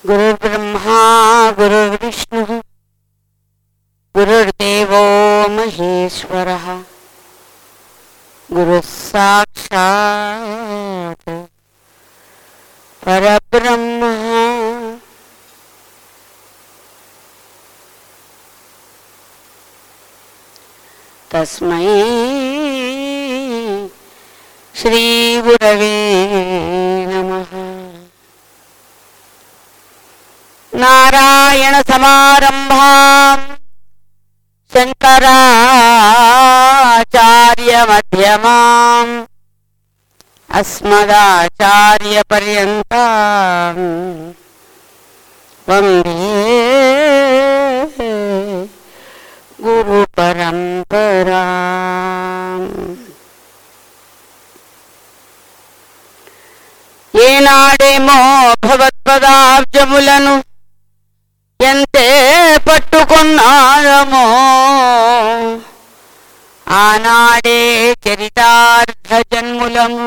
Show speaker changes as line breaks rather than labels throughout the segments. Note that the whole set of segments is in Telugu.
गुरुर्ब्रह्मा गुरुर्विष्णुः गुरुर्देवो महेश्वरः गुरुः साक्षात् परब्रह्म। तस्मै श्री गुरवे नमः। नारायण समारंभां शंकराचार्य मध्यमाम् अस्मदाचार्य पर्यन्तां वन्दे गुरु परंपराम्। ఏనాడేమో భగవత్పదాబ్జములను ఎంతే పట్టుకున్నారమో ఆనాడే చరితార్థ జన్ములము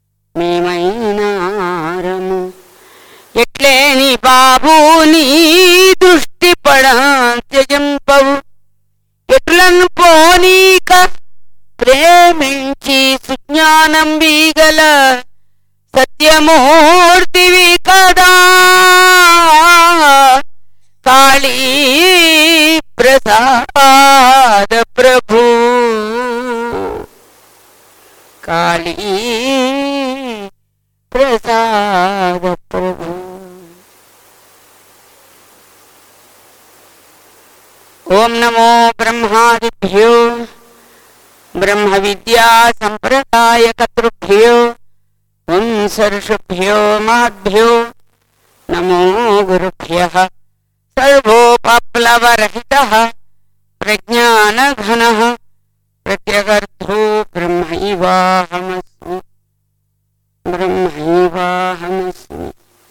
మేమైనారము. ఎట్లేని బాబు నీ దృష్టి పడంత్యజింపవు ఎట్లను పోనీక ప్రేమించి సుజ్ఞానం బీగల సత్యమూర్తివి కదా కాళీ ప్రసాద ప్రభు. కాళీ ప్రసాద ప్రభు. ఓం నమో బ్రహ్మాదిభ్యో బ్రహ్మ విద్యా సంప్రదాయ కర్తృభ్యో వంశర్షుభ్యో మాభ్యో నమో గురుభ్యః. సర్వోపప్లవరహితః ప్రజ్ఞానఘనః ప్రత్యగర్ధో బ్రహ్మైవాహమస్మి బ్రహ్మైవాహమస్మి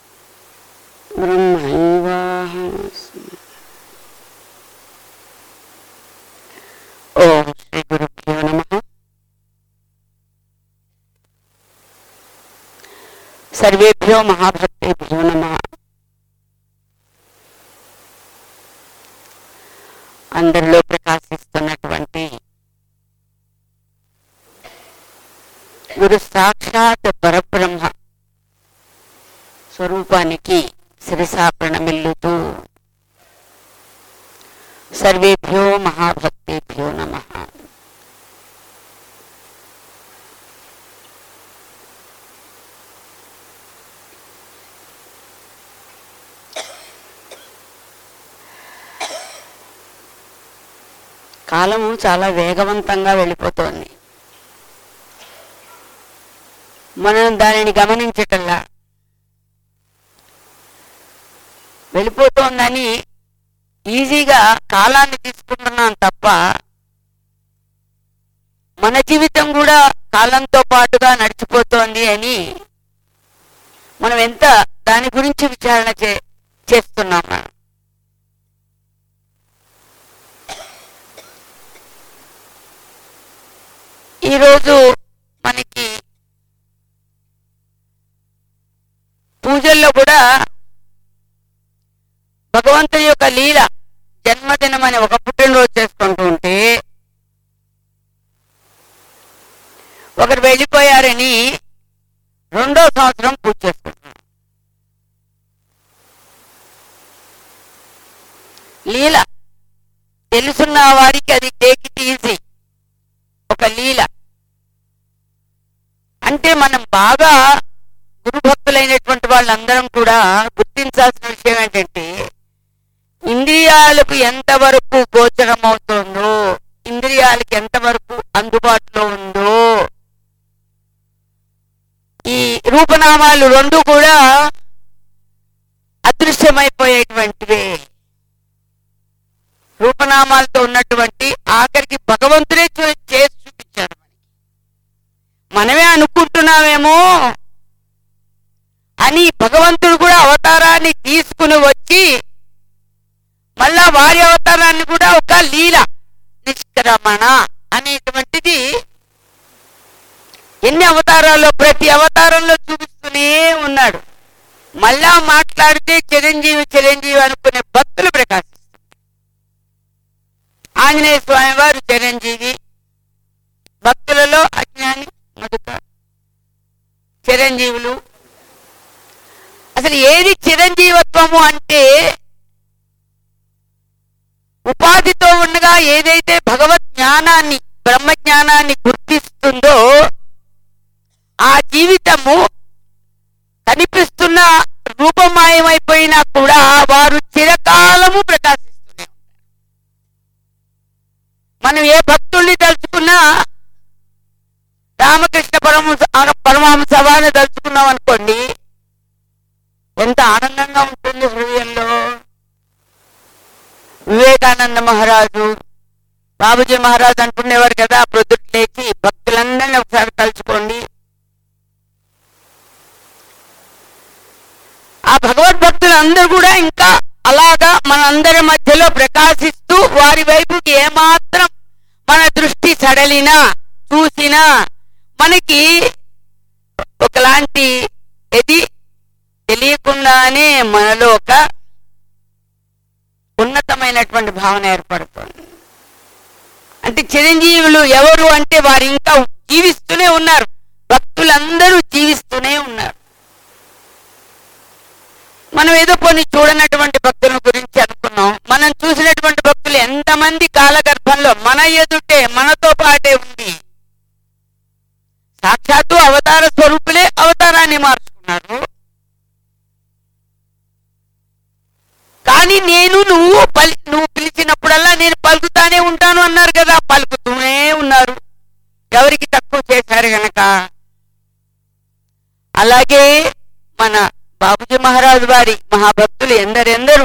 బ్రహ్మైవాహమస్మి. ఓం శ్రీ గురుభ్యో నమః. సర్వేభ్యో మహాభక్తేభ్యో నమః. అందరిలో ప్రకాశిస్తున్నటువంటి గురు సాక్షాత్ పరబ్రహ్మ స్వరూపానికి శిరసా ప్రణమిల్లుతూ సర్వేభ్యో మహాభక్తేభ్యో నమః. కాలము చాలా వేగవంతంగా వెళ్ళిపోతోంది. మనం దానిని గమనించటల్లా వెళ్ళిపోతోందని ఈజీగా కాలాన్ని తీసుకుంటున్నాం తప్ప మన జీవితం కూడా కాలంతో పాటుగా నడిచిపోతోంది అని మనం ఎంత దాని గురించి విచారణ చేస్తున్నాం. ఈరోజు మనకి పూజల్లో కూడా భగవంతుని యొక్క లీల జన్మదినం అని ఒక పుట్టినరోజు చేసుకుంటూ ఉంటే ఒకరు వెళ్ళిపోయారని 2వ సంవత్సరం పూజ చేసుకుంటున్నాం. లీల తెలుసున్న వారికి అది టేక్ ఇట్ ఈజీ, ఒక లీల. అంటే మనం బాగా గురుభక్తులైనటువంటి వాళ్ళందరం కూడా గుర్తించాల్సిన విషయం ఏంటంటే ఇంద్రియాలకు ఎంతవరకు గోచరం అవుతుందో, ఇంద్రియాలకు ఎంతవరకు అందుబాటులో ఉందో, ఈ రూపనామాలు రెండు కూడా అదృశ్యమైపోయేటువంటివే. రూపనామాలతో ఉన్నటువంటి ఆఖరికి భగవంతుడే చేసి చూపించారు. మనమే అనుకుంటున్నామేమో అని భగవంతుడు కూడా అవతారాన్ని తీసుకుని వచ్చి మళ్ళా వారి అవతారాన్ని కూడా ఒక లీల నిష్క్రమణ అనేటువంటిది ఎన్ని అవతారాల్లో ప్రతి అవతారంలో చూపిస్తూనే ఉన్నాడు. మళ్ళా మాటకి మాట్లాడితే చిరంజీవి చిరంజీవి అనుకునే భక్తులు ప్రకాశిస్తారు. ఆంజనేయ స్వామి వారు చిరంజీవి, భక్తులలో అజ్ఞాని మధుక చిరంజీవులు. అసలు ఏది చిరంజీవత్వము అంటే ఉపాధితో ఉండగా ఏదైతే భగవత్ జ్ఞానాన్ని బ్రహ్మజ్ఞానాన్ని గుర్తిస్తుందో ఆ జీవితము కనిపిస్తున్న రూపమాయమైపోయినా కూడా వారు చిరకాలము ప్రకాశిస్తూనే ఉంటారు. మనం ఏ భక్తుల్ని తలుచుకున్నా రామకృష్ణ పరమహంస వారిని తలుచుకున్నాం అనుకోండి, ఎంత ఆనందంగా ఉంటుంది హృదయంలో. వివేకానంద మహారాజు, బాబుజీ మహారాజు అంటునేవారు కదా, ప్రొద్దుట లేచి భక్తులందరినీ ఒకసారి తలుచుకోండి. ఆ భగవద్భక్తులందరూ కూడా ఇంకా అలాగా మనందరి మధ్యలో ప్రకాశిస్తూ వారి వైపుకి ఏమాత్రం మన దృష్టి సడలినా చూసినా మనకి ఒకలాంటి ఇది తెలియకుండానే మనలో ఒక ఉన్నతమైనటువంటి భావన ఏర్పడుతుంది. అంటే చిరంజీవులు ఎవరు అంటే వారు ఇంకా జీవిస్తూనే ఉన్నారు, భక్తులందరూ జీవిస్తూనే ఉన్నారు. మనం ఏదో కొన్ని చూడనటువంటి భక్తుల గురించి అనుకున్నాం. మనం చూసినటువంటి భక్తులు ఎంతమంది కాలగర్భంలో మన ఎదుటే మనతో పాటే ఉంది. సాక్షాత్తు అవతార స్వరూపులే అవతారాన్ని మార్చుకున్నారు. కానీ నువ్వు పిలిచినప్పుడల్లా నేను పలుకుతానే ఉంటాను అన్నారు కదా, పలుకుతూనే ఉన్నారు. ఎవరికి తక్కువ చేశారు గనక. అలాగే మన బాబుజీ మహారాజు వారి మహాభక్తులు ఎందరెందరూ.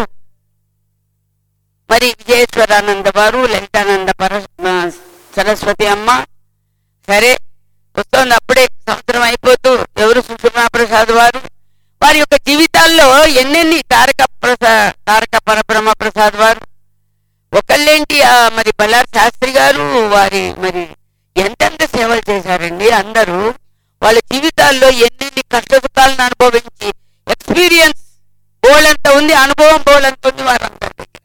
మరి విజయేశ్వరానంద వారు, లలితానంద సరస్వతి అమ్మ, సరే వస్తోంది అప్పుడే సంవత్సరం అయిపోతూ, ఎవరు సుషమా ప్రసాద్ వారు, వారి యొక్క జీవితాల్లో ఎన్నెన్ని తారక పరబ్రహ్మ ప్రసాద్ వారు, ఒకళ్ళేంటి మరి బల్లారి శాస్త్రి గారు, వారి మరి ఎంతెంత సేవలు చేశారండి అందరూ. వాళ్ళ జీవితాల్లో ఎన్నెన్ని కష్ట సుఖాలను అనుభవించి ఎక్స్పీరియన్స్ బోల్డంత ఉంది, అనుభవం బోల్డంత ఉంది వారందరి దగ్గర.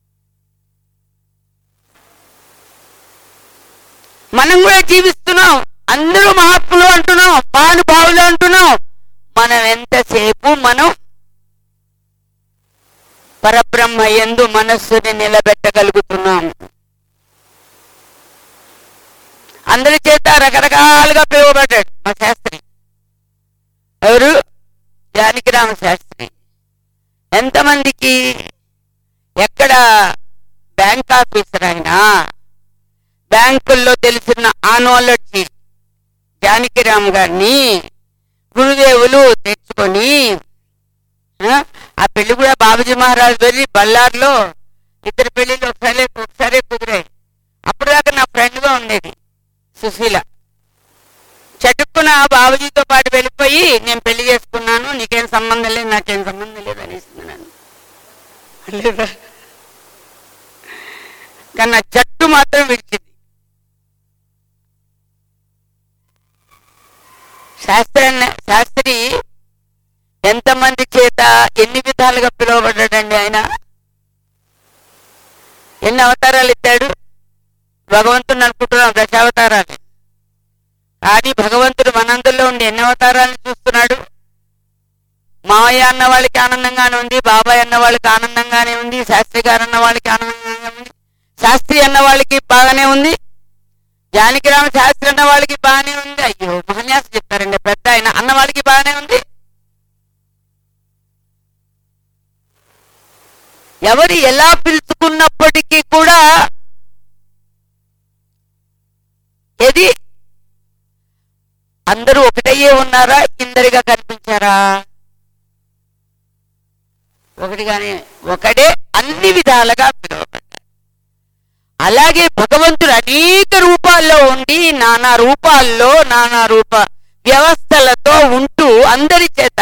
మనం కూడా జీవిస్తున్నాం, అందరూ మహాత్ములు అంటున్నాం, మహానుభావులు అంటున్నాం. మనం ఎంతసేపు మనం పరబ్రహ్మ యందు మనస్సుని నిలబెట్టగలుగుతున్నాం. అందరి చేత రకరకాలుగా పిలువబడ్డాడు మా శాస్త్రి. ఎవరు? జానకిరామ శాస్త్రి. ఎంతమందికి ఎక్కడ బ్యాంక్ ఆఫీసర్ అయినా బ్యాంకుల్లో తెలిసిన ఆ నాలెడ్జి జానకిరామ్ గారిని గురుదేవులు తెచ్చుకొని, ఆ పెళ్లి కూడా బాబుజీ మహారాజు వెళ్ళి బళ్ళార్లో ఇద్దరు పెళ్లిళ్ళు ఒకసారి కుదిరాయి. అప్పుడు దాకా నా ఫ్రెండ్గా ఉండేది సుశీల. చటుక్కున బాబుజీతో పాటు వెళ్ళిపోయి నేను పెళ్లి చేసుకున్నాను, నీకేం సంబంధం లేదు, నాకేం సంబంధం లేదు అనేస్తున్నాను. లేదా కానీ నా జట్టు మాత్రం విడిచింది. శాస్త్రి ఎంతమంది చేత ఎన్ని విధాలుగా పిలువబడ్డాడండి ఆయన. ఎన్ని అవతారాలు ఎత్తాడు. భగవంతుడు అనుకుంటున్నాం దశావతారాలు, కానీ భగవంతుడు మనందరిలో ఉండి ఎన్ని అవతారాలను చూస్తున్నాడు. మావయ్య అన్న వాళ్ళకి ఆనందంగానే ఉంది, బాబాయ్ అన్న వాళ్ళకి ఆనందంగానే ఉంది, శాస్త్రి గారు అన్న వాళ్ళకి ఆనందంగానే ఉంది, శాస్త్రి అన్న వాళ్ళకి బాగానే ఉంది, జానకిరామ శాస్త్రి అన్న వాళ్ళకి బాగానే ఉంది. అయ్యో మహన్యాసం చెప్తారండి పెద్ద ఆయన అన్న వాళ్ళకి బాగానే ఉంది. ఎవరు ఎలా పిలుచుకున్నప్పటికీ కూడా ఏది అందరూ ఒకటయ్యే ఉన్నారా, ఇందరిగా కనిపించారా? ఒకడే అన్ని విధాలుగా పిలువబడ్డారు. అలాగే భగవంతుడు అనేక రూపాల్లో ఉండి నానా రూపాల్లో నానా రూప వ్యవస్థలతో ఉంటూ అందరి చేత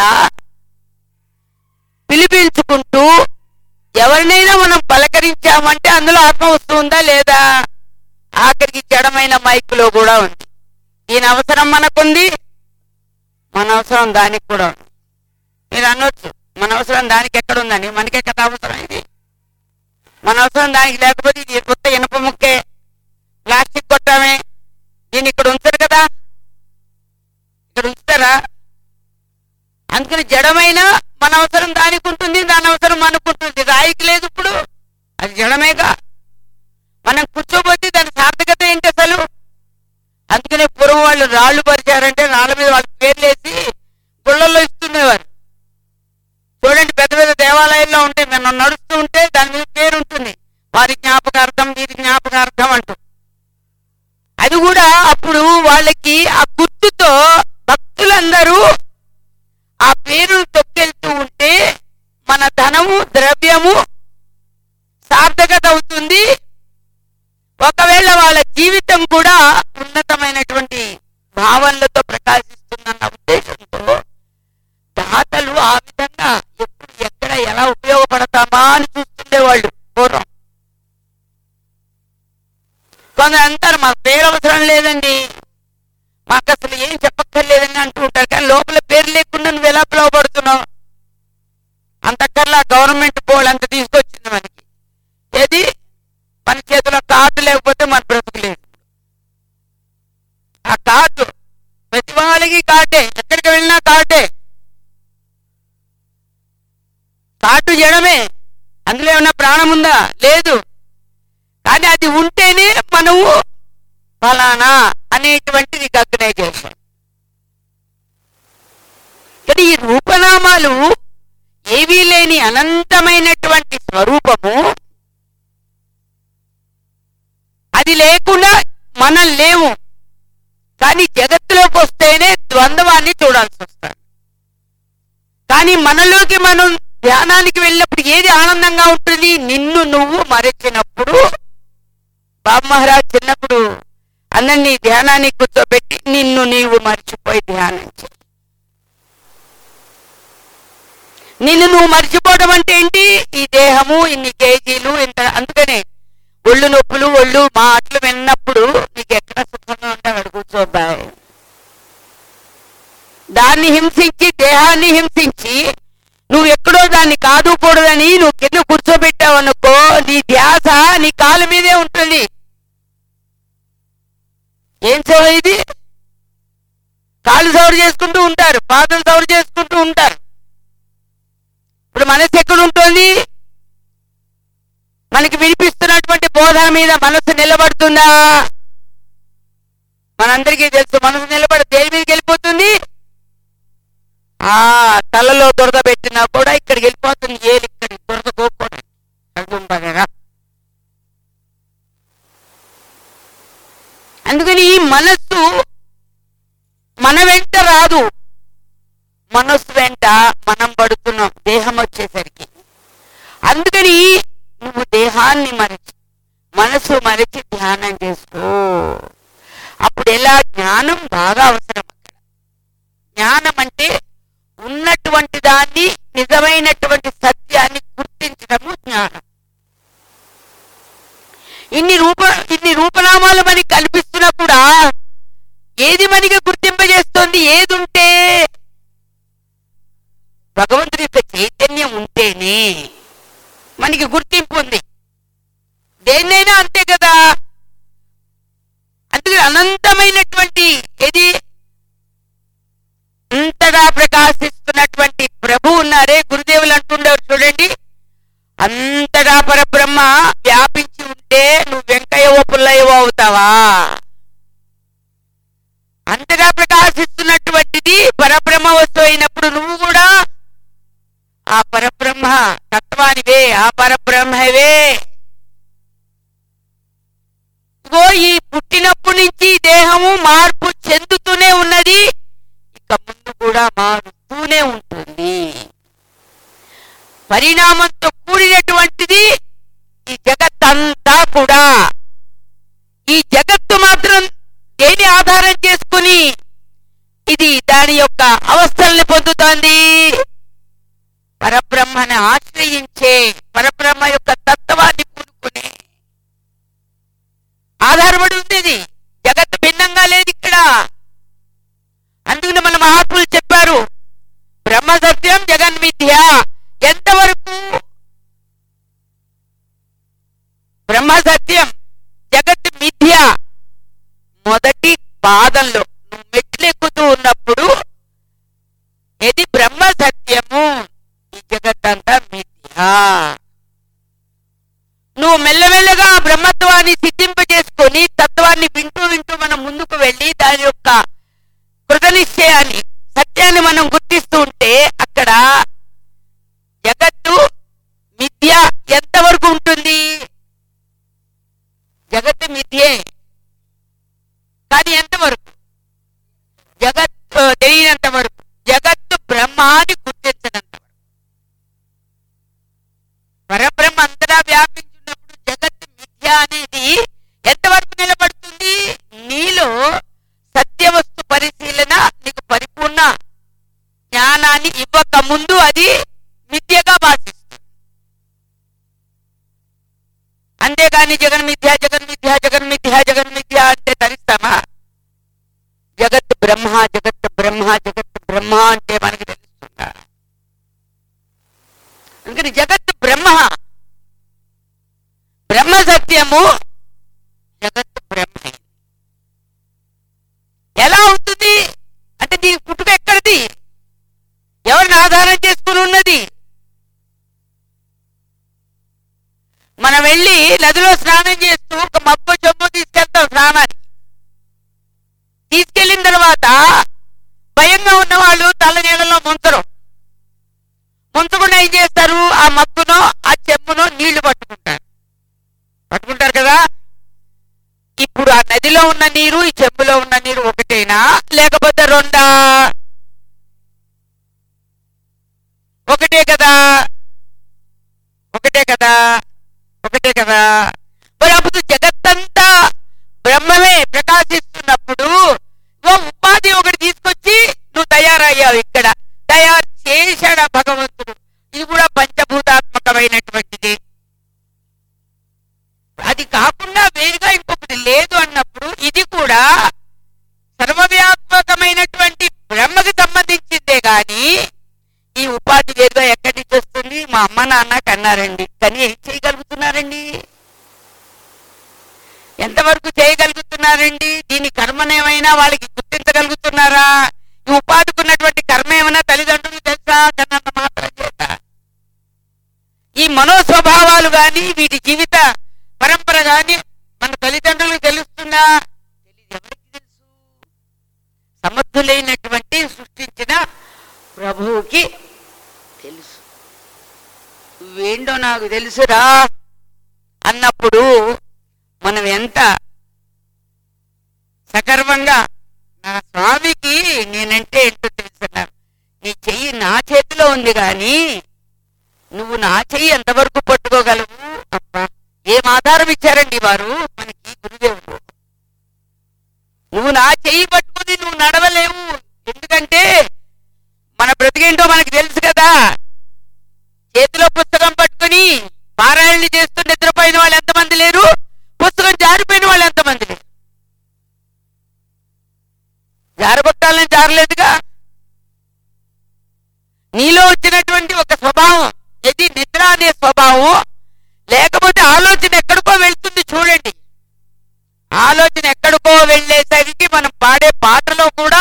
పిలిపించుకుంటూ ఎవరినైనా మనం పలకరించామంటే అందులో ఆత్మ వస్తుందా లేదా? ఆఖరికి జడమైన మైకులో కూడా ఉంది. ఈయన అవసరం మనకుంది, మన అవసరం దానికి కూడా ఉంది. మీరు అనొచ్చు మన అవసరం దానికి ఎక్కడ ఉందండి? మనకే కదా అవసరం ఇది. మన అవసరం దానికి లేకపోతే ఇది కొత్త ఇనుప ముక్కే, ప్లాస్టిక్ కొట్టామే, దీన్ని ఇక్కడ ఉంచారు కదా, ఇక్కడ ఉంచుతారా? అందుకని జడమైన మన అవసరం దానికి ఉంటుంది, దాని అవసరం మనకు ఉంటుంది. రాయికి లేదు ఇప్పుడు, అది జడమేగా. మనం కూర్చోబోతే దాని సార్థకత ఏంటి అసలు? అందుకనే పూర్వం వాళ్ళు రాళ్ళు పరిచారంటే రాళ్ళ మీద వాళ్ళ పేర్లు వేసి గుళ్ళల్లో ఇస్తుండేవారు. చూడండి, పెద్ద పెద్ద దేవాలయాల్లో ఉంటే మనం నడుస్తూ ఉంటే దాని మీద పేరు ఉంటుంది, వారి జ్ఞాపకార్థం, వీరి జ్ఞాపకార్థం అంటూ. అది కూడా అప్పుడు వాళ్ళకి ఆ గుర్తుతో భక్తులందరూ ఆ పేరును తొక్కెళ్తూ ఉంటే మన ధనము, ద్రవ్యము సార్థకత అవుతుంది. ఒకవేళ వాళ్ళ జీవితం కూడా ఉన్నతమైనటువంటి భావనలతో ప్రకాశిస్తుందన్న ఉద్దేశంతో దాతలు ఆ విధంగా ఎప్పుడు ఎక్కడ ఎలా ఉపయోగపడతామా అని చూస్తుండేవాళ్ళు పూర్వం. కొందరు అంటారు, మాకు పేరు అవసరం లేదండి, మాకు అసలు ఏం చెప్పక్కర్లేదని అంటూ ఉంటారు. కానీ లోపల పేరు లేకుండా నువ్వు ఎలా పిలువబడుతున్నావు? అంతకల్లా గవర్నమెంట్ బోర్డు అంత తీసుకొచ్చింది మనకి. ఏది? మన చేతిలో కార్డు లేకపోతే మన బ్రతుకులేదు. ఆ కార్డు ప్రతి వాళ్ళకి కార్డే, ఎక్కడికి వెళ్ళినా కార్డే. కార్డు చేయడమే, అందులో ఏమన్నా ప్రాణం ఉందా? లేదు. కానీ అది ఉంటేనే మనము ఫలానా అనేటువంటి రికగ్నైజేషన్. కానీ ఈ రూపనామాలు ఏవీ లేని అనంతమైనటువంటి స్వరూపము, అది లేకుండా మనం లేవు. కానీ జగత్తులోకి వస్తేనే ద్వంద్వాన్ని చూడాల్సి వస్తుంది. కానీ మనలోకి మనం ధ్యానానికి వెళ్ళినప్పుడు ఏది ఆనందంగా ఉంటుంది? నిన్ను నువ్వు మరచినప్పుడు. బాబు మహారాజ్ చిన్నప్పుడు అందరినీ ధ్యానానికి కూర్చోబెట్టి నిన్ను నీవు మర్చిపోయి ధ్యానం చేయి. నిన్ను నువ్వు మర్చిపోవడం అంటే ఏంటి? ఈ దేహము ఇన్ని కేజీలు ఇంత. అందుకనే ఒళ్ళు నొప్పులు, ఒళ్ళు మాటలు విన్నప్పుడు నీకు ఎక్కడ సుఖంగా ఉంటే అక్కడ కూర్చోబాయ్. దాన్ని హింసించి, దేహాన్ని హింసించి నువ్వు ఎక్కడో దాన్ని కాదుకూడదని నువ్వు కింద కూర్చోబెట్టావు అనుకో, నీ ధ్యాస నీ కాలు మీదే ఉంటుంది. ఏం సేవ ఇది? కాళ్ళు సౌరు చేసుకుంటూ ఉంటారు, పాదం సౌరు చేసుకుంటూ ఉంటారు. ఇప్పుడు మనసు ఎక్కడ ఉంటుంది? మనకి వినిపిస్తున్నటువంటి బోధన మీద మనసు నిలబడుతుందా? మనందరికీ తెలుసు, మనసు నిలబడి దేని మీదకి వెళ్ళిపోతుంది? తలలో దురద పెట్టినా కూడా ఇక్కడికి వెళ్ళిపోతుంది. ఏది ఇక్కడికి దురద పోకూడదు, అర్థంపగరా. అందుకని ఈ మనస్సు మన వెంట రాదు, మనస్సు వెంట మనం పడుతున్నాం దేహం వచ్చేసరికి. అందుకని నువ్వు దేహాన్ని మరచి, మనసు మరచి ధ్యానం చేసుకో. అప్పుడు ఎలా? జ్ఞానం బాగా అవసరం అక్కడ. జ్ఞానం అంటే ఉన్నటువంటి దాన్ని, నిజమైనటువంటి సత్యాన్ని గుర్తించడము జ్ఞానం. ఇన్ని రూపనామాలు మనకి కల్పిస్తున్నా కూడా ఏది మనకి గుర్తింపజేస్తుంది? ఏది ఉంటే? భగవంతుడి యొక్క చైతన్యం ఉంటేనే మనకి గుర్తింపు ఉంది. దేన్నైనా అంతే కదా. అందుకే అనంతమైనటువంటి ఏది అంతగా ప్రకాశిస్తున్నటువంటి ప్రభు ఉన్నారే, గురుదేవులు అంటుండేవారు చూడండి, అంతగా పరబ్రహ్మ వ్యాపించి ఉంటే నువ్వు వెంకయ్యవో పుల్లయ్యవో అవుతావా? అంతగా ప్రకాశిస్తున్నటువంటిది పరబ్రహ్మ వస్తువు అయినప్పుడు నువ్వు కూడా ఆ పరబ్రహ్మ తత్వానివే, ఆ పరబ్రహ్మవే. ఇగో ఈ పుట్టినప్పటి నుంచి దేహము మార్పు చెందుతూనే ఉన్నది, ఇక ముందు కూడా మారుతూనే ఉంటుంది. పరిణామంతో కూడినటువంటిది ఈ జగత్తంతా కూడా. ఈ జగత్తు మాత్రం దేని ఆధారం చేసుకుని ఇది దాని యొక్క అవస్థల్ని పొందుతోంది? పరబ్రహ్మని ఆశ్రయించే, పరబ్రహ్మ యొక్క తత్వాన్ని కూనుకునే ఆధారపడి ఉంది. ఇది జగత్తు భిన్నంగా లేదు ఇక్కడ. అందుకని మన మహాత్ములు చెప్పారు, బ్రహ్మ సత్యం జగన్మిథ్య, నిశ్చయాన్ని సత్యాన్ని మనం గుర్తిస్తూ ఉంటే అక్కడ జగత్తు మిథ్య ఎంతవరకు ఉంటుంది? జగత్తు మిథ్యే, కానీ ఎంతవరకు? జగత్తు తెలియనంత వరకు, జగత్తు బ్రహ్మాన్ని గుర్తించినంత వరకు. పరబ్రహ్మ అంతటా వ్యాపించున్నప్పుడు జగత్తు మిథ్య అనేది ఎంతవరకు నిలబడుతుంది? నీలో సత్యవస్తు పరిశీలన నీకు పరిపూర్ణ జ్ఞానాన్ని ఇవ్వక ముందు అది మిథ్యగా భాషిస్తుంది. అంతేగాని జగన్మిథ్య జగన్మిథ్య జగన్మిథ్య జగన్మిథ్య అంటే తరిస్తామా? జగత్ బ్రహ్మ జగత్ బ్రహ్మ జగత్ బ్రహ్మ అంటే మనకి తెలుస్తుందా? అందుకని జగత్ బ్రహ్మ, బ్రహ్మ సత్యము, జగత్ బ్రహ్మ. ఎలా అవుతుంది అంటే దీని పుట్టుక ఎక్కడిది? ఎవరిని ఆధారం చేసుకుని ఉన్నది? మనం వెళ్ళి నదిలో స్నానం చేస్తూ ఒక మబ్బు చెంబు తీసుకెళ్తాం స్నానానికి. తీసుకెళ్లిన తర్వాత భయంగా ఉన్న వాళ్ళు తల నీళ్ళలో ముంచరు. ముంచకుండా ఏం చేస్తారు? ఆ మబ్బునో ఆ చెంబునో నీళ్లు పట్టుకుంటారు కదా. ఇప్పుడు ఆ నదిలో ఉన్న నీరు ఈ చెంబులో ఉన్న నీరు ఒకటేనా లేకపోతే రెండా? ఒకటే కదా, ఒకటే కదా, ఒకటే కదా. మరి అప్పుడు జగత్తంతా బ్రహ్మమే ప్రకాశిస్తున్నప్పుడు ఉపాధి ఒకటి తీసుకొచ్చి నువ్వు తయారయ్యావు. ఇక్కడ తయారు చేశాడు భగవంతుడు. ఇది కూడా పంచభూతాత్మకమైనటువంటిది. అది కాకుండా వేరుగా ఇంకొకటి లేదు అన్నప్పుడు ఇది కూడా సర్వవ్యాపకమైనటువంటి బ్రహ్మకి సంబంధించిందే గాని ఈ ఉపాధి వేరుగా ఎక్కడి నుంచి వస్తుంది? మా అమ్మ నాన్న కన్నారండి, కానీ ఏం చేయగలుగుతున్నారండి? ఎంతవరకు చేయగలుగుతున్నారండి? దీని కర్మనేమైనా వాళ్ళకి గుర్తించగలుగుతున్నారా? ఈ ఉపాధికి ఉన్నటువంటి కర్మ ఏమైనా తల్లిదండ్రులు తెలుసా? కన్నంత మాత్రం చేత ఈ మనోస్వభావాలు గాని వీటి జీవిత పరంపర గాని మన తల్లిదండ్రులకు తెలుస్తుందా? తెలియదు. ఎవరికి తెలుసు? సమర్థులైనటువంటి సృష్టించిన ప్రభువుకి తెలుసు. నువ్వేంటో నాకు తెలుసురా అన్నప్పుడు మనం ఎంత సగర్వంగా నా స్వామికి నేనంటే ఏంటో తెలుసున్నారు. నీ చెయ్యి నా చేతిలో ఉంది కానీ నువ్వు నా చెయ్యి ఎంతవరకు పట్టుకోగలవు? అబ్బా, ఏం ఆధారం ఇచ్చారండి వారు మనకి గురుదేవుడు. నువ్వు నా చెయ్యి పట్టుకుని నువ్వు నడవలేవు. ఎందుకంటే మన బ్రతికేంటో మనకి తెలుసు కదా. చేతిలో పుస్తకం పట్టుకుని పారాయణలు చేస్తూ నిద్రపోయిన వాళ్ళు ఎంతమంది లేరు? పుస్తకం జారిపోయిన వాళ్ళు ఎంతమంది లేరు? జారగొట్టాలని జారలేదుగా. నీలో వచ్చినటువంటి ఒక స్వభావం ఇది నిద్ర అనే స్వభావం. లేకపోతే ఆలోచన ఎక్కడికో వెళ్తుంది చూడండి. ఆలోచన ఎక్కడికో వెళ్ళేసరికి మనం పాడే పాటలో కూడా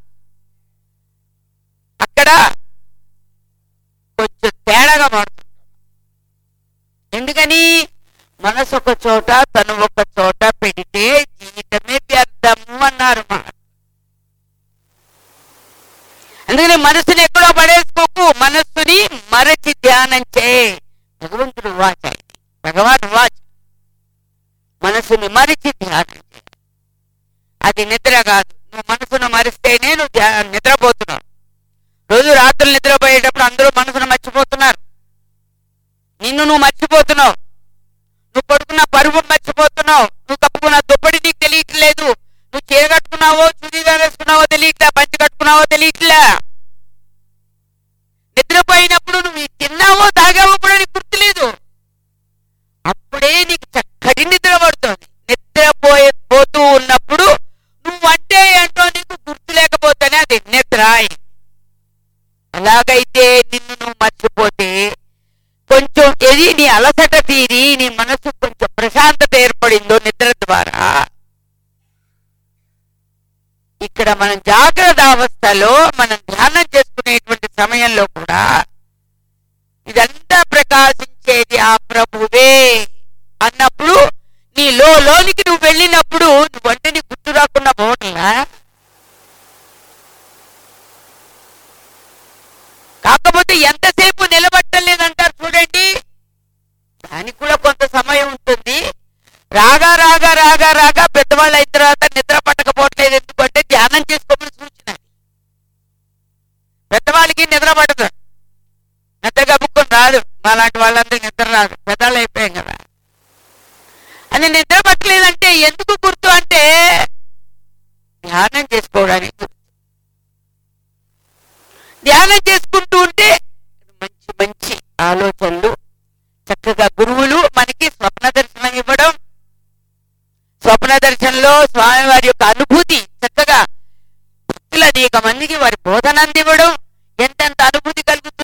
అక్కడ కొంచెం తేడాగా మారుతుంది. ఎందుకని? మనసు ఒక చోట తను ఒక చోట పెడితే జీవితమే వ్యర్థము అన్నారు. అందుకని మనసుని ఎక్కడో పడేసుకోకు, మనస్సుని మరచి ధ్యానం చేయి. భగవంతుడు వాచ, భగవాన్ వాచ్. మనసుని మరిచి ధ్యానం చేయి. అది నిద్ర కాదు. నువ్వు మనసును మరిస్తేనే నువ్వు నిద్రపోతున్నావు. రోజు రాత్రులు నిద్రపోయేటప్పుడు అందరూ మనసును మర్చిపోతున్నారు. నిన్ను నువ్వు మర్చిపోతున్నావు. నువ్వు పడుకున్న పరువు మర్చిపోతున్నావు. నువ్వు కప్పుకున్న దుప్పటి నీకు తెలియట్లేదు. నువ్వు చీర కట్టుకున్నావో చుడీదార్ వేసుకున్నావో తెలియట్లే, పంచి కట్టుకున్నావో తెలియట్లే. నిద్రపోయినప్పుడు నువ్వు తిన్నావో తాగావో కూడా నీకు గుర్తులేదు. అప్పుడే నీకు చక్కటి నిద్ర పడుతుంది. పోతూ ఉన్నప్పుడు నువ్వంటే ఏంటో నీకు గుర్తు లేకపోతేనే అది నిద్ర. అలాగైతే నిన్ను నువ్వు మర్చిపోతే కొంచెం ఏది నీ అలసట తీరి నీ మనసు కొంచెం ప్రశాంతత ఏర్పడిందో నిద్ర ద్వారా. ఇక్కడ మనం జాగ్రత్త అవస్థలో మనం ధ్యానం చేసుకునేటువంటి సమయంలో కూడా ఇదంతా ప్రకాశించేది ఆ ప్రభువే అన్నప్పుడు నీ లోనికి నువ్వు వెళ్ళినప్పుడు నువ్వంటే నీ గుర్తు రాకుండా పోవట్లా. లేకపోతే ఎంతసేపు నిలబట్టలేదంటారు చూడండి. దానికి కూడా కొంత సమయం ఉంటుంది. రాగా రాగా రాగా రాగా పెద్దవాళ్ళు అయిన తర్వాత నిద్ర పట్టకపోవట్లేదు. ఎందుకంటే ధ్యానం చేసుకోమని సూచన. పెద్దవాళ్ళకి నిద్ర పడదు, నిద్ర కప్పుకొని రాదు. మాలాంటి వాళ్ళందరూ నిద్ర రాదు, పెద్దవాళ్ళు అయిపోయాం కదా. అది నిద్ర పట్టలేదంటే ఎందుకు గుర్తు అంటే ధ్యానం చేసుకోవడానికి గుర్తు. ధ్యానం చేసుకుంటూ ఉంటే మంచి మంచి ఆలోచనలు, చక్కగా గురువులు మనకి స్వప్న దర్శనం ఇవ్వడం, స్వప్న దర్శనంలో స్వామివారి యొక్క అనుభూతి చక్కగా భక్తులు అనేక మందికి వారి బోధన అందివ్వడం, ఎంతెంత అనుభూతి కలుగుతుంది.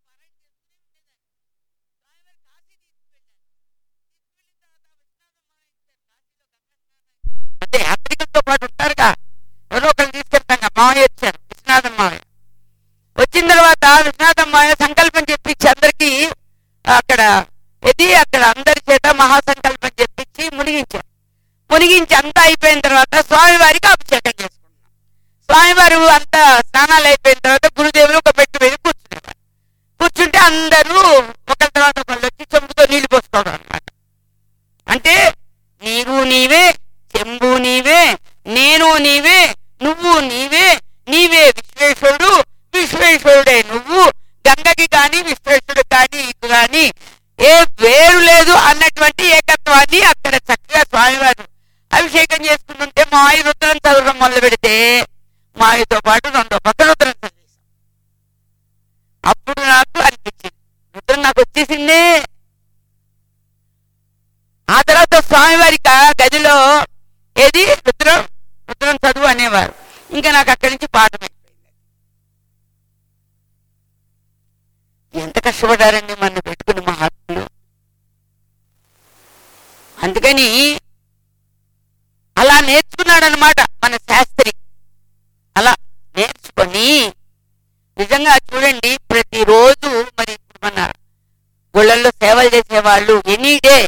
అంటే యాత్రికులతో పాటు ఉంటారుగా, ఎవరో ఒకరు తీసుకెళ్తాం. మావయ్య వచ్చారు, విశ్వనాథం మావయ్య వచ్చిన తర్వాత విశ్వనాథం మావయ్య సంకల్పం చెప్పించి అందరికి అక్కడ అందరి చేత మహాసంకల్పం చెప్పించి మునిగించి అంతా అయిపోయిన తర్వాత స్వామివారికి అభిషేకం చేసుకున్నాం. స్వామివారు అంతా స్నానాలు అయిపోయిన తర్వాత గురుదేవులు ఒక పెట్టు మీద కూర్చుంటే అందరూ ఒకరి తర్వాత ఒకళ్ళు వచ్చి చెంబుతో నీళ్లు పోసుకోవడం అన్నమాట. అంటే నీరు నీవే, చెంబు నీవే, నేను నీవే, నువ్వు నీవే, నీవే విశ్వేశ్వరుడు, విశ్వేశ్వరుడే నువ్వు, గంగకి కానీ విశ్వేశ్వరుడు కానీ ఇటు కానీ ఏ వేరు లేదు అన్నటువంటి ఏకత్వాన్ని అక్కడ చక్కగా స్వామివారు అభిషేకం చేసుకుంటుంటే మాయ రుద్రం చదవడం మొదలు పెడితే మాయతో పాటు రెండో పక్క రుద్రం చదివేశాం. అప్పుడు నాకు అనిపించింది రుద్రం నాకు వచ్చేసిందే. ఆ తర్వాత స్వామివారి గదిలో ఏది రుద్రం చదువు అనేవారు. ఇంకా నాకు అక్కడి నుంచి పాఠం అయిపోయింది. ఎంత కష్టపడారండి మన పెట్టుకుని మహాత్ములు. అందుకని అలా నేర్చుకున్నాడు అనమాట మన శాస్త్రి. అలా నేర్చుకొని నిజంగా చూడండి, ప్రతిరోజు మరి మన గుళ్ళల్లో సేవలు చేసేవాళ్ళు ఎనీ డే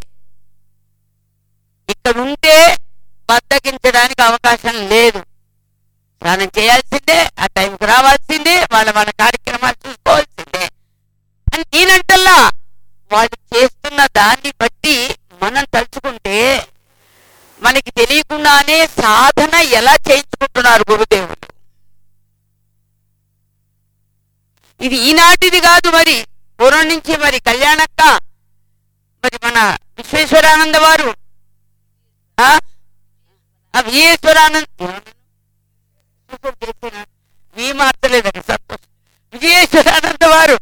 ఇక్కడ ఉంటే బద్దకించడానికి అవకాశం లేదు. స్నానం చేయాల్సిందే, ఆ టైంకి రావాల్సిందే, వాళ్ళ కార్యక్రమాలు చూసుకోవాల్సిందే అని నేనంటల్లా. వాళ్ళు చేస్తున్న దాన్ని బట్టి మనం తలుచుకుంటే మనకి తెలియకుండానే సాధన ఎలా చేయించుకుంటున్నారు గురుదేవులు. ఇది ఈనాటిది కాదు, మరి పూర్వం నుంచి మరి కళ్యాణక్క, మరి మన విశ్వేశ్వరానంద వారు, మార్చలేదండి సంతోషం, విజయేశ్వరానంద వారు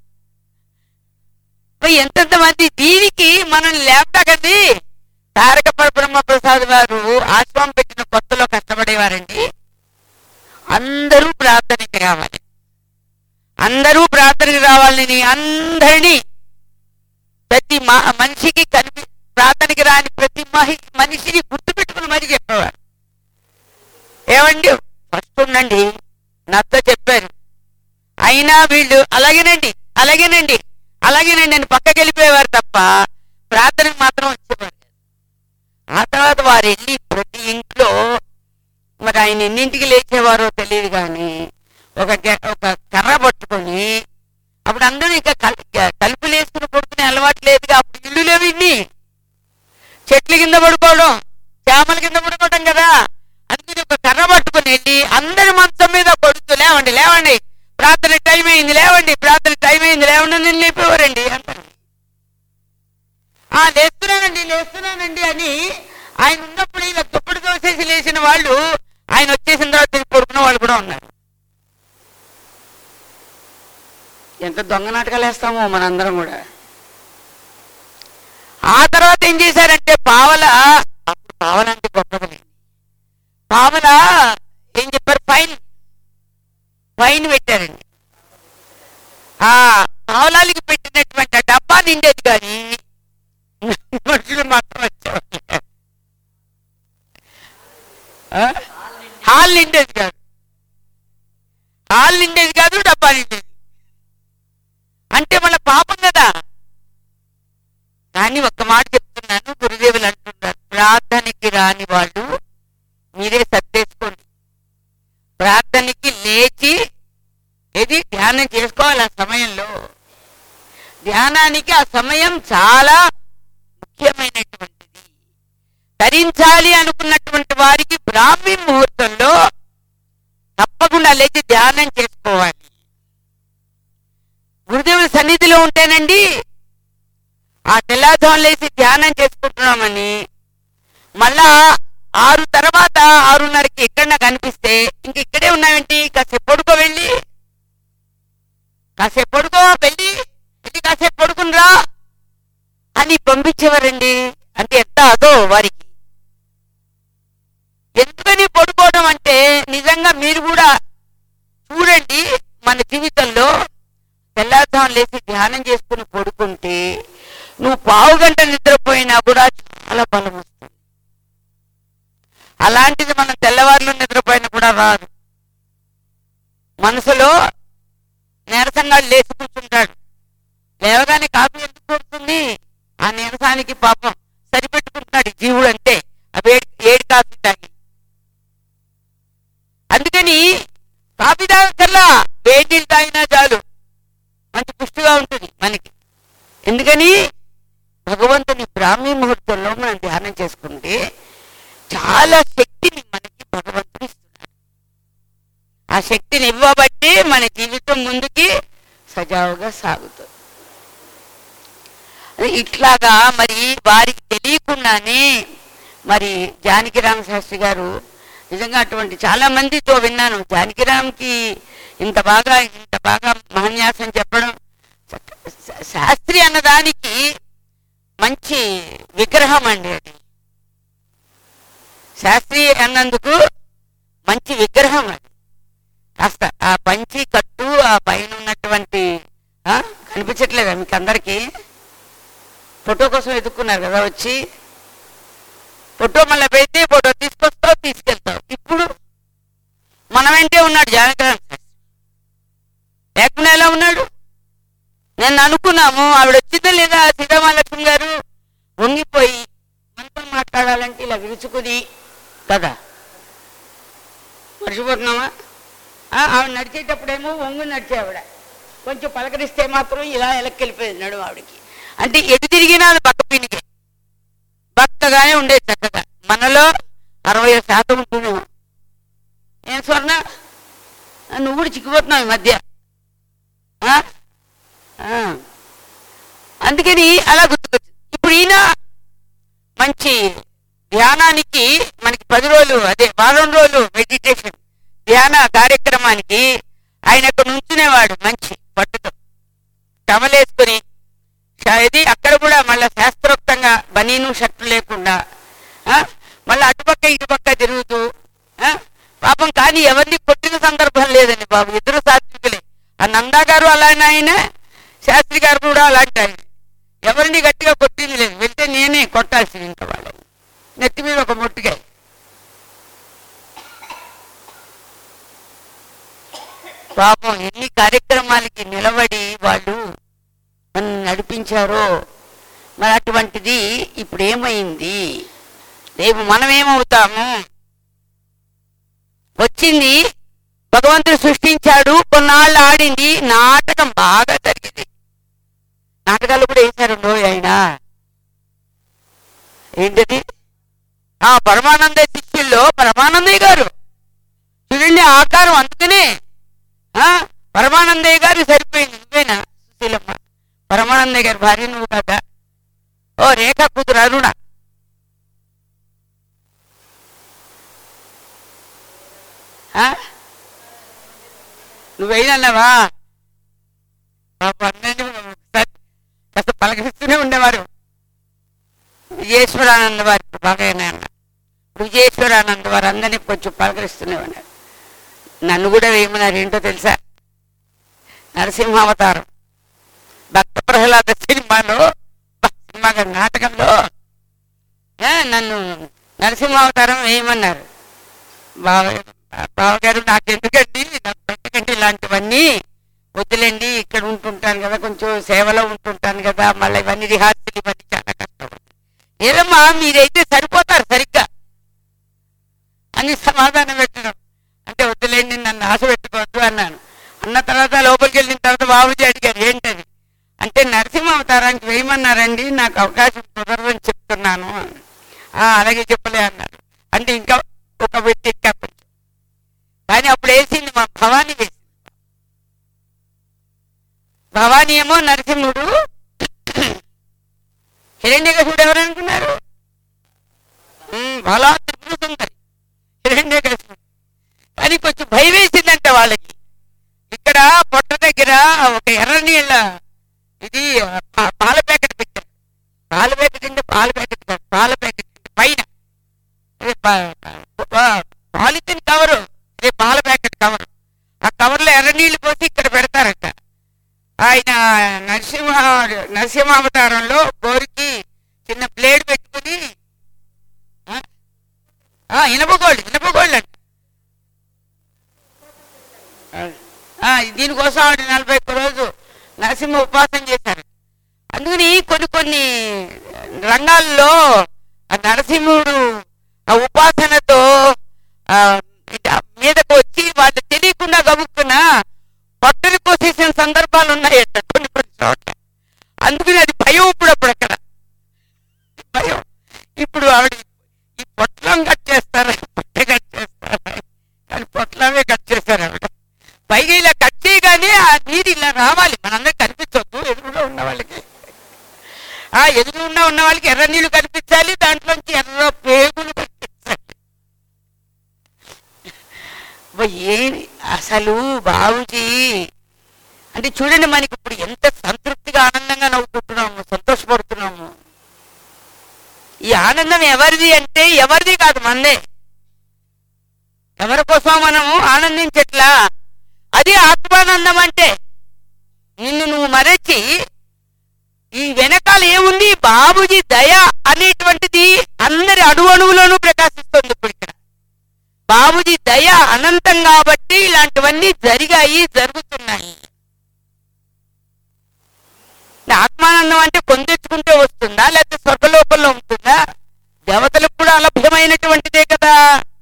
ఎంతెంత మంది దీనికి మనం లేపటకండి. తారక బ్రహ్మప్రసాద్ వారు ఆశ్రమం పెట్టిన కొత్తలో కష్టపడేవారండి. అందరూ ప్రార్థనకి రావాలి, అందరూ ప్రార్థనకి రావాలని అందరినీ ప్రతి మనిషికి ప్రార్థనకి రాని ప్రతి మనిషిని గుర్తుపెట్టుకుని మరీ చెప్పేవారు. ఏమండి ఫస్ట్ ఉండండి నాతో చెప్పారు. అయినా వీళ్ళు అలాగేనండి అలాగేనండి అలాగేనండి అని పక్కకి వెళ్ళిపోయేవారు తప్ప ప్రార్థనకు మాత్రం వచ్చేవారు. ఆ తర్వాత వారు వెళ్ళి ప్రతి ఇంట్లో మరి ఆయన ఎన్నింటికి లేచేవారో తెలియదు కానీ ఒక కర్ర పట్టుకొని, అప్పుడు అందరూ ఇక తలుపులు వేసుకుని పడుకునే అలవాటు లేదుగా. అప్పుడు ఇల్లు లేవు, ఇన్ని చెట్ల కింద పడుకోవడం, చేమల కింద పడుకోవడం కదా. అందుకని ఒక కర్ర పట్టుకుని వెళ్ళి అందరి మంచం మీద కొడుతూ లేవండి లేవండి ప్రార్థన టైం అయింది, లేవండి ప్రార్థన టైం అయింది, లేవండి అని లేపేవారండి. అంటారు లేస్తున్నానండి అని. ఆయన ఉన్నప్పుడు ఇలా దుప్పటి దోసేసి లేచిన వాళ్ళు ఆయన వచ్చేసిన తర్వాత పడుకున్న వాళ్ళు కూడా ఉన్నారు. ఎంత దొంగ నాటకాలు వేస్తామో మనందరం కూడా. ఆ తర్వాత ఏం చేశారంటే పావల, అప్పుడు పావలంటే గొప్పది. పావల ఏం చెప్పారు, ఫైన్ పెట్టారండి. ఆ పావలాలకి పెట్టినటువంటి డబ్బా నిండేది కానీ మనుషులు మాత్రం వచ్చేవాళ్ళు. హాల్ నిండేది కాదు, డబ్బా నిండేది. అంటే మన పాపం కదా. కానీ ఒక్క మాట చెప్తున్నాను, గురుదేవులు అంటున్నారు, ప్రార్థనకి రాని వాళ్ళు మీరే సర్దేసుకోండి. ప్రార్థనకి లేచి ఏది ధ్యానం చేసుకోవాలి. ఆ సమయంలో ధ్యానానికి ఆ సమయం చాలా ముఖ్యమైనటువంటిది. ధరించాలి అనుకున్నటువంటి వారికి బ్రాహ్మీ ముహూర్తంలో తప్పకుండా లేచి ధ్యానం చేసుకోవాలి. గురుదేవుని సన్నిధిలో ఉంటేనండి ఆ తెల్లారుజామున లేచి ధ్యానం చేసుకుంటున్నామని మళ్ళా 6 తర్వాత 6:30కి ఎక్కడన్నా కనిపిస్తే ఇంక ఇక్కడే ఉన్నావేంటి, కాసేపు పడుకో, వెళ్ళి కాసేపు పడుకో, వెళ్ళి కాసేపు పడుకునిరా అని పంపించేవారండి. అంటే ఎంత అదో వారికి. ఎందుకని పడుకోవడం అంటే నిజంగా మీరు కూడా చూడండి, మన జీవితంలో తెల్లారుజామున లేచి ధ్యానం చేసుకుని పడుకుంటే నువ్వు 1/2 గంట నిద్రపోయినా కూడా చాలా బలం వస్తుంది. అలాంటిది మనం తెల్లవారులు నిద్రపోయినా కూడా రాదు. మనసులో నీరసంగా లేచి కూర్చుంటాడు. లేవగానే కాఫీ ఎందుకు కొడుతుంది? ఆ నీరసానికి పాపం సరిపెట్టుకుంటున్నాడు జీవుడు అంతే, ఆ ఏడు కాఫీ తాగి. అందుకని కాఫీ తాగక్కర్లా, వేడి నీళ్ళు తాగినా చాలు, మంచి పుష్టిగా ఉంటుంది మనకి. ఎందుకని భగవంతుని బ్రాహ్మీ ముహూర్తంలో మనం ధ్యానం చేసుకుంటే చాలా శక్తిని మనకి భగవంతుడు ఇస్తున్నాడు. ఆ శక్తిని ఇవ్వబట్టి మన జీవితం ముందుకి సజావుగా సాగుతుంది. ఇట్లాగా మరి వారికి తెలియకుండానే మరి జానకిరామ శాస్త్రి గారు నిజంగా అటువంటి చాలా మందితో విన్నాను. జానకిరామ్కి ఇంత బాగా మహన్యాసం చెప్పడం. శాస్త్రి అన్నదానికి మంచి విగ్రహం అండి. అది శాస్త్రి అన్నందుకు మంచి విగ్రహం. అది కాస్త ఆ పంచి కట్టు, ఆ పైన ఉన్నటువంటి కనిపించట్లేదా మీకు అందరికీ? ఫోటో కోసం ఎదుక్కున్నారు కదా, వచ్చి ఫోటో మళ్ళీ పెడితే ఫోటో తీసుకొస్తావు, తీసుకెళ్తావు. ఇప్పుడు మన వెంటే ఉన్నాడు జానకిరామ శాస్త్రి. లేకుండా ఎలా ఉన్నాడు? నేను అనుకున్నాము ఆవిడ వచ్చిందా లేదా సీతామహాలక్ష్మి గారు వంగిపోయి మనతో మాట్లాడాలంటే ఇలా విరుచుకుని కదా, మర్చిపోతున్నామా? ఆవిడ నడిచేటప్పుడేమో వంగు నడిచే ఆవిడ, కొంచెం పలకరిస్తే మాత్రం ఇలా ఎలక్కెళ్ళిపోయింది నడుము ఆవిడకి. అంటే ఎటు తిరిగినా అది బక్క పినికే, బక్కగానే ఉండేది చక్కగా. మనలో 60% ఉంటుంది. ఏం స్వర్ణ, నువ్వు కూడా చిక్కిపోతున్నావు ఈ మధ్య. అందుకని అలా గుర్తుకొచ్చు. ఇప్పుడు ఈయన మంచి ధ్యానానికి మనకి 10 రోజులు, అదే వారం రోజులు మెడిటేషన్ ధ్యాన కార్యక్రమానికి ఆయన అక్కడ నుంచునేవాడు మంచి పట్టుతో టవలేసుకుని. ఇది అక్కడ కూడా మళ్ళీ శాస్త్రోక్తంగా బనీను షర్టు లేకుండా మళ్ళీ అటుపక్క ఇటుపక్క తిరుగుతూ పాపం. కానీ ఎవరిని కొట్టిన సందర్భం లేదండి బాబు, ఇద్దరు సాత్వికులే. ఆ నందా గారు అలానే ఆయన, శాస్త్రి గారు కూడా అలాంటి ఆయన. ఎవరిని గట్టిగా కొట్టింది లేదు. వెళ్తే నేనే కొట్టాల్సింది ఇంకా వాళ్ళని, నెత్తి మీద ఒక మొట్టిగా. పాపం ఎన్ని కార్యక్రమాలకి నిలబడి వాళ్ళు మనం నడిపించారో. మరి అటువంటిది ఇప్పుడు ఏమైంది? రేపు మనం ఏమవుతాము? వచ్చింది భగవంతుడు సృష్టించాడు, కొన్నాళ్ళు ఆడింది, నాటకం బాగా జరిగింది. నాటకాలు కూడా వేశారు ఆయన. ఏంటది? పరమానంద శిష్యుల్లో పరమానందయ్య గారు చూడండి ఆకారం. అందుకనే పరమానందయ్య గారు సరిపోయింది. నువ్వేనా సుశీలమ్మ? పరమానందయ్య గారి భార్య నువ్వు కాక? ఓ రేఖ కూతురు అరుణ. నువ్వైనావా? అందరినీ కాస్త పలకరిస్తూనే ఉండేవారు. విజయేశ్వరానంద వారు బాగా అన్న, విజయేశ్వరానంద వారు అందరినీ కొంచెం పలకరిస్తూనే ఉన్నారు. నన్ను కూడా వేయమన్నారు. ఏంటో తెలుసా? నరసింహావతారం భక్త ప్రహ్లాద సినిమాలో, నాటకంలో నన్ను నరసింహావతారం వేయమన్నారు. బావగారు నాకెందుకండి, నాకు పెట్టకండి, ఇలాంటివన్నీ వద్దులేండి, ఇక్కడ ఉంటుంటాను కదా, కొంచెం సేవలో ఉంటుంటాను కదా, మళ్ళీ ఇవన్నీ రిహార్సల్ ఇవన్నీ చాలా కష్టం. ఏదమ్మా మీరైతే సరిపోతారు సరిగ్గా అని సమాధానం పెట్టడం. అంటే వద్దులేండి, నన్ను ఆశ పెట్టుకోవద్దు అన్నాను. అన్న తర్వాత వెళ్ళిన తర్వాత బాబుజీ అడిగారు ఏంటది అంటే నరసింహ అవతారానికి వేయమన్నారండి, నాకు అవకాశం కుదరదని చెప్తున్నాను. అలాగే చెప్పలే అన్నారు. అంటే ఇంకా ఒక వ్యక్తి ఎక్కా కొంచెం, కానీ అప్పుడు వేసింది మా భవానీ వేసింది. భవానీ ఏమో నరసింహుడు, హిరణ్యకశిపుడు ఎవరనుకున్నారు? బలా త్రిపుర సుందరి హిరణ్యకశిపుడు. కానీ కొంచెం భయం వేసిందంట వాళ్ళకి. ఇక్కడ పొట్ట దగ్గర ఒక ఎర్ర నీళ్ళ ఇది పాల ప్యాకెట్ పెట్టారు. పాల ప్యాకెట్ అంటే పాల ప్యాకెట్ కాదు, పాల ప్యాకెట్ పైన పాలిథిన్ కవరు, అదే పాల ప్యాకెట్ కవరు. ఆ కవర్లో ఎర్ర నీళ్లు పోసి ఇక్కడ పెడతారట. ఆయన నరసింహావతారంలో గోరికి చిన్న ప్లేట్ పెట్టుకుని ఇనపగోళ్ళు అండి. దీనికోసం ఆవిడ 41 రోజు నరసింహ ఉపాసన చేశారు. అందుకని కొన్ని రంగాల్లో నరసింహుడు ఆ ఉపాసనతో మీదకు వచ్చి వాళ్ళు తెలియకుండా గబుక్కున పొట్టలు కోసేసిన సందర్భాలు ఉన్నాయట కొన్ని చోట్ల. అందుకని అది భయం. ఇప్పుడు అక్కడ భయం. ఇప్పుడు ఆవిడ ఈ పొట్లం కట్ చేస్తారా, పొట్ట కట్ చేస్తారా, కానీ పొట్లమే కట్ చేశారు ఆవిడ. పైగా ఇలా కట్ చేయగానే ఆ నీరు ఇలా రావాలి, మనందరికి కనిపించవద్దు. ఎదురుగా ఉన్న వాళ్ళకి ఉన్న వాళ్ళకి ఎర్ర నీళ్లు కనిపించాలి, దాంట్లోంచి ఎర్ర పేగులు కనిపించాలి. ఏమి అసలు బాబుజీ అంటే చూడండి, మనకి ఇప్పుడు ఎంత సంతృప్తిగా ఆనందంగా నవ్వుకుంటున్నాము, సంతోషపడుతున్నాము. ఈ ఆనందం ఎవరిది అంటే ఎవరిది కాదు, మందే. ఎవరి కోసం మనము ఆనందించట్లా, అది ఆత్మానందం. అంటే నిన్ను నువ్వు మరచి ఈ వెనకాల ఏముంది, బాబుజీ దయ అనేటువంటిది అందరి అణువులోనూ ప్రకాశిస్తుంది. ఇప్పుడు ఇక్కడ బాబుజీ దయ అనంతం కాబట్టి ఇలాంటివన్నీ జరుగుతున్నాయి. ఆత్మానందం అంటే కొందెచ్చుకుంటే వస్తుందా, లేకపోతే స్వర్గలోకంలో ఉంటుందా? దేవతలకు కూడా అలభ్యమైనటువంటిదే కదా,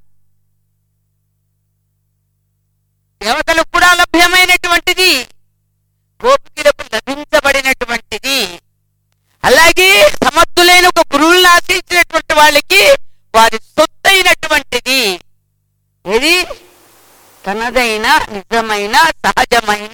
దేవతలకు కూడా లభ్యమైనటువంటిది, గోపికలకు లభించబడినటువంటిది. అలాగే సమర్థులైన ఒక గురువులను ఆశ్రయించినటువంటి వాళ్ళకి వారి సొత్తైనటువంటిది. ఇది తనదైన నిజమైన సహజమైన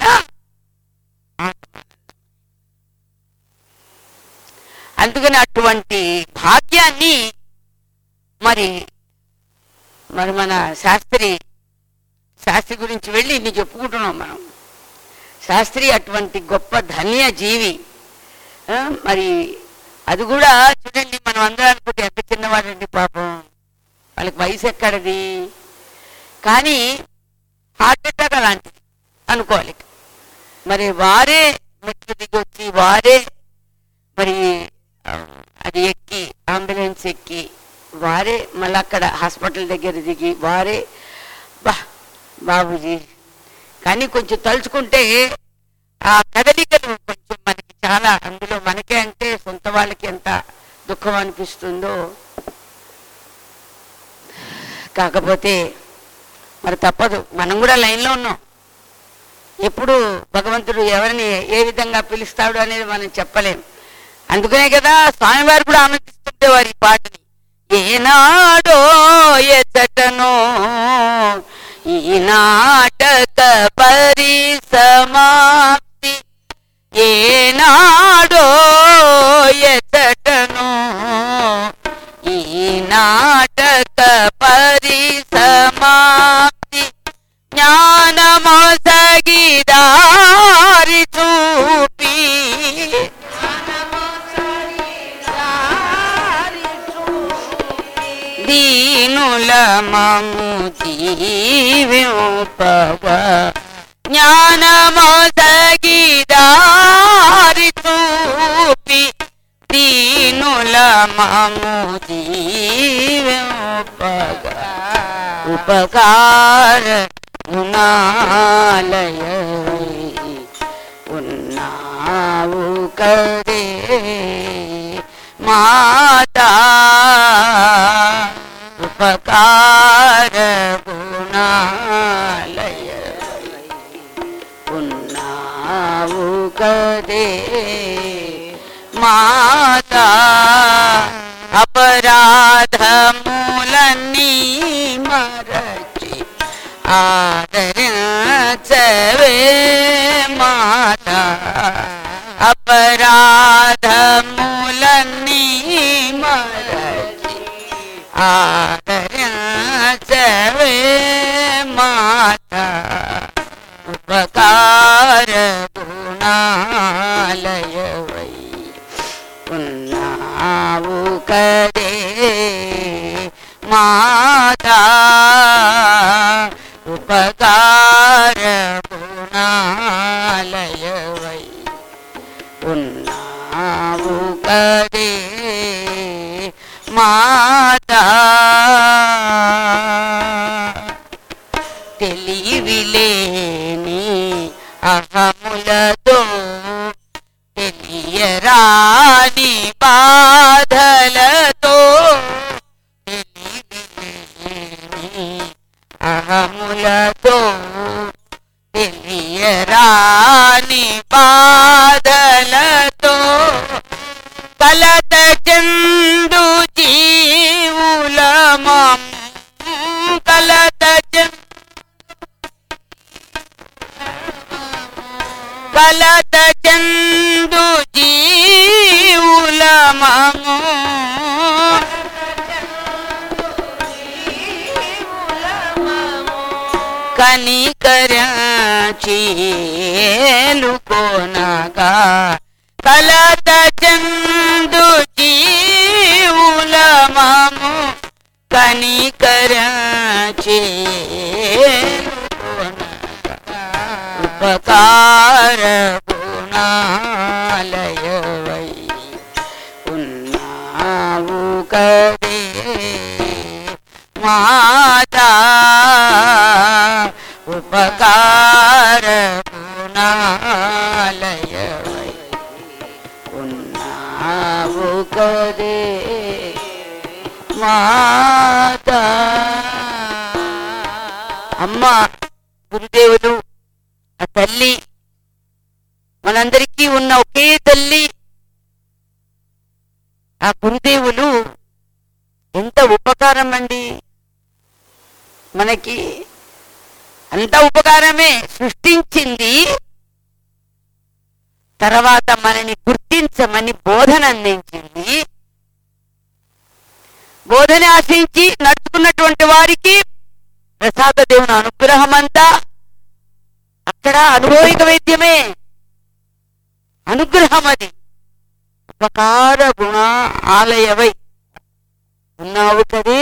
అందుకని అటువంటి భాగ్యాన్ని మరి మన శాస్త్రి గురించి వెళ్ళి ఇన్ని చెప్పుకుంటున్నాం మనం. శాస్త్రి అటువంటి గొప్ప ధన్య జీవి. మరి అది కూడా చూడండి, మనం అందరూ అనుకుంటే ఎంత చిన్నవాడండి పాపం, వాళ్ళకి వయసు ఎక్కడది, కానీ హార్ట్ అటాక్ అలాంటిది అనుకోవాలి. మరి వారే మెట్లు దిగి వచ్చి వారే మరి అది ఎక్కి అంబులెన్స్ ఎక్కి వారే మళ్ళీ అక్కడ హాస్పిటల్ దగ్గర దిగి వారే బాబుజీ. కానీ కొంచెం తలుచుకుంటే ఆ కదలికలు కొంచెం మనకి చాలా, అందులో మనకే అంటే సొంత వాళ్ళకి ఎంత దుఃఖం అనిపిస్తుందో. కాకపోతే మరి తప్పదు, మనం కూడా లైన్లో ఉన్నాం. ఎప్పుడు భగవంతుడు ఎవరిని ఏ విధంగా పిలుస్తాడు అనేది మనం చెప్పలేం. అందుకనే కదా స్వామివారు కూడా ఆనందిస్తుంటే వారి పాటని. ఏనాడో ఎచ్చటనో ఈ నాటక పరిసమాప్తి, ఏనాడో ఎచ్చటనో ఈ నాటక పరిసమాప్తి, జ్ఞానమొసగి దారి చూపి దీనుల మము జీవింపవ, జ్ఞానమొసగి దారి చూపి దీనుల మము జీవింపవ, ఉపకార గుణాలయ ఉన్నావు కదే మాతా, ఉపకార గుణాలయ ఉన్నావు కదే మాతా అపరాధములన్నీ మరచి ఆదరించవే మాతా అపరాధములన్నీ మరచి ఆదరించవే మాతా ఉపకార గుణాలయవై ఉన్నావు కదే మాతా ఉపకార గుణాలయవై ఉన్నావు కదే మాతా తెలివిలేని అహములతో తెలియరాని బాధలతో తెలివిలేని అహములతో తెలియరాని బాధలతో కలత చందు జీవులమం కలత కలత చందు జీవులమము కనికరించి ఏలుకొనగా కలత చందు జీవులమము కనికరించి ఉపకార గుణాలయవై ఉన్నావు కదే మాతా ఉపకార గుణాలయవై ఉన్నావు కదే మాతా. అమ్మ గురుదేవులు ఆ తల్లి మనందరికీ ఉన్న ఒకే తల్లి. ఆ గురుదేవులు ఎంత ఉపకారం అండి మనకి, అంత ఉపకారమే. సృష్టించింది, తర్వాత మనని గుర్తించమని బోధన అందించింది. బోధన ఆశించి నడుచుకున్నటువంటి వారికి ప్రసాద దేవుని అనుగ్రహం అంతా అక్కడ అనుభవిక వైద్యమే, అనుగ్రహం. అది ఉపకార గుణ ఆలయవై ఉన్నావు కదే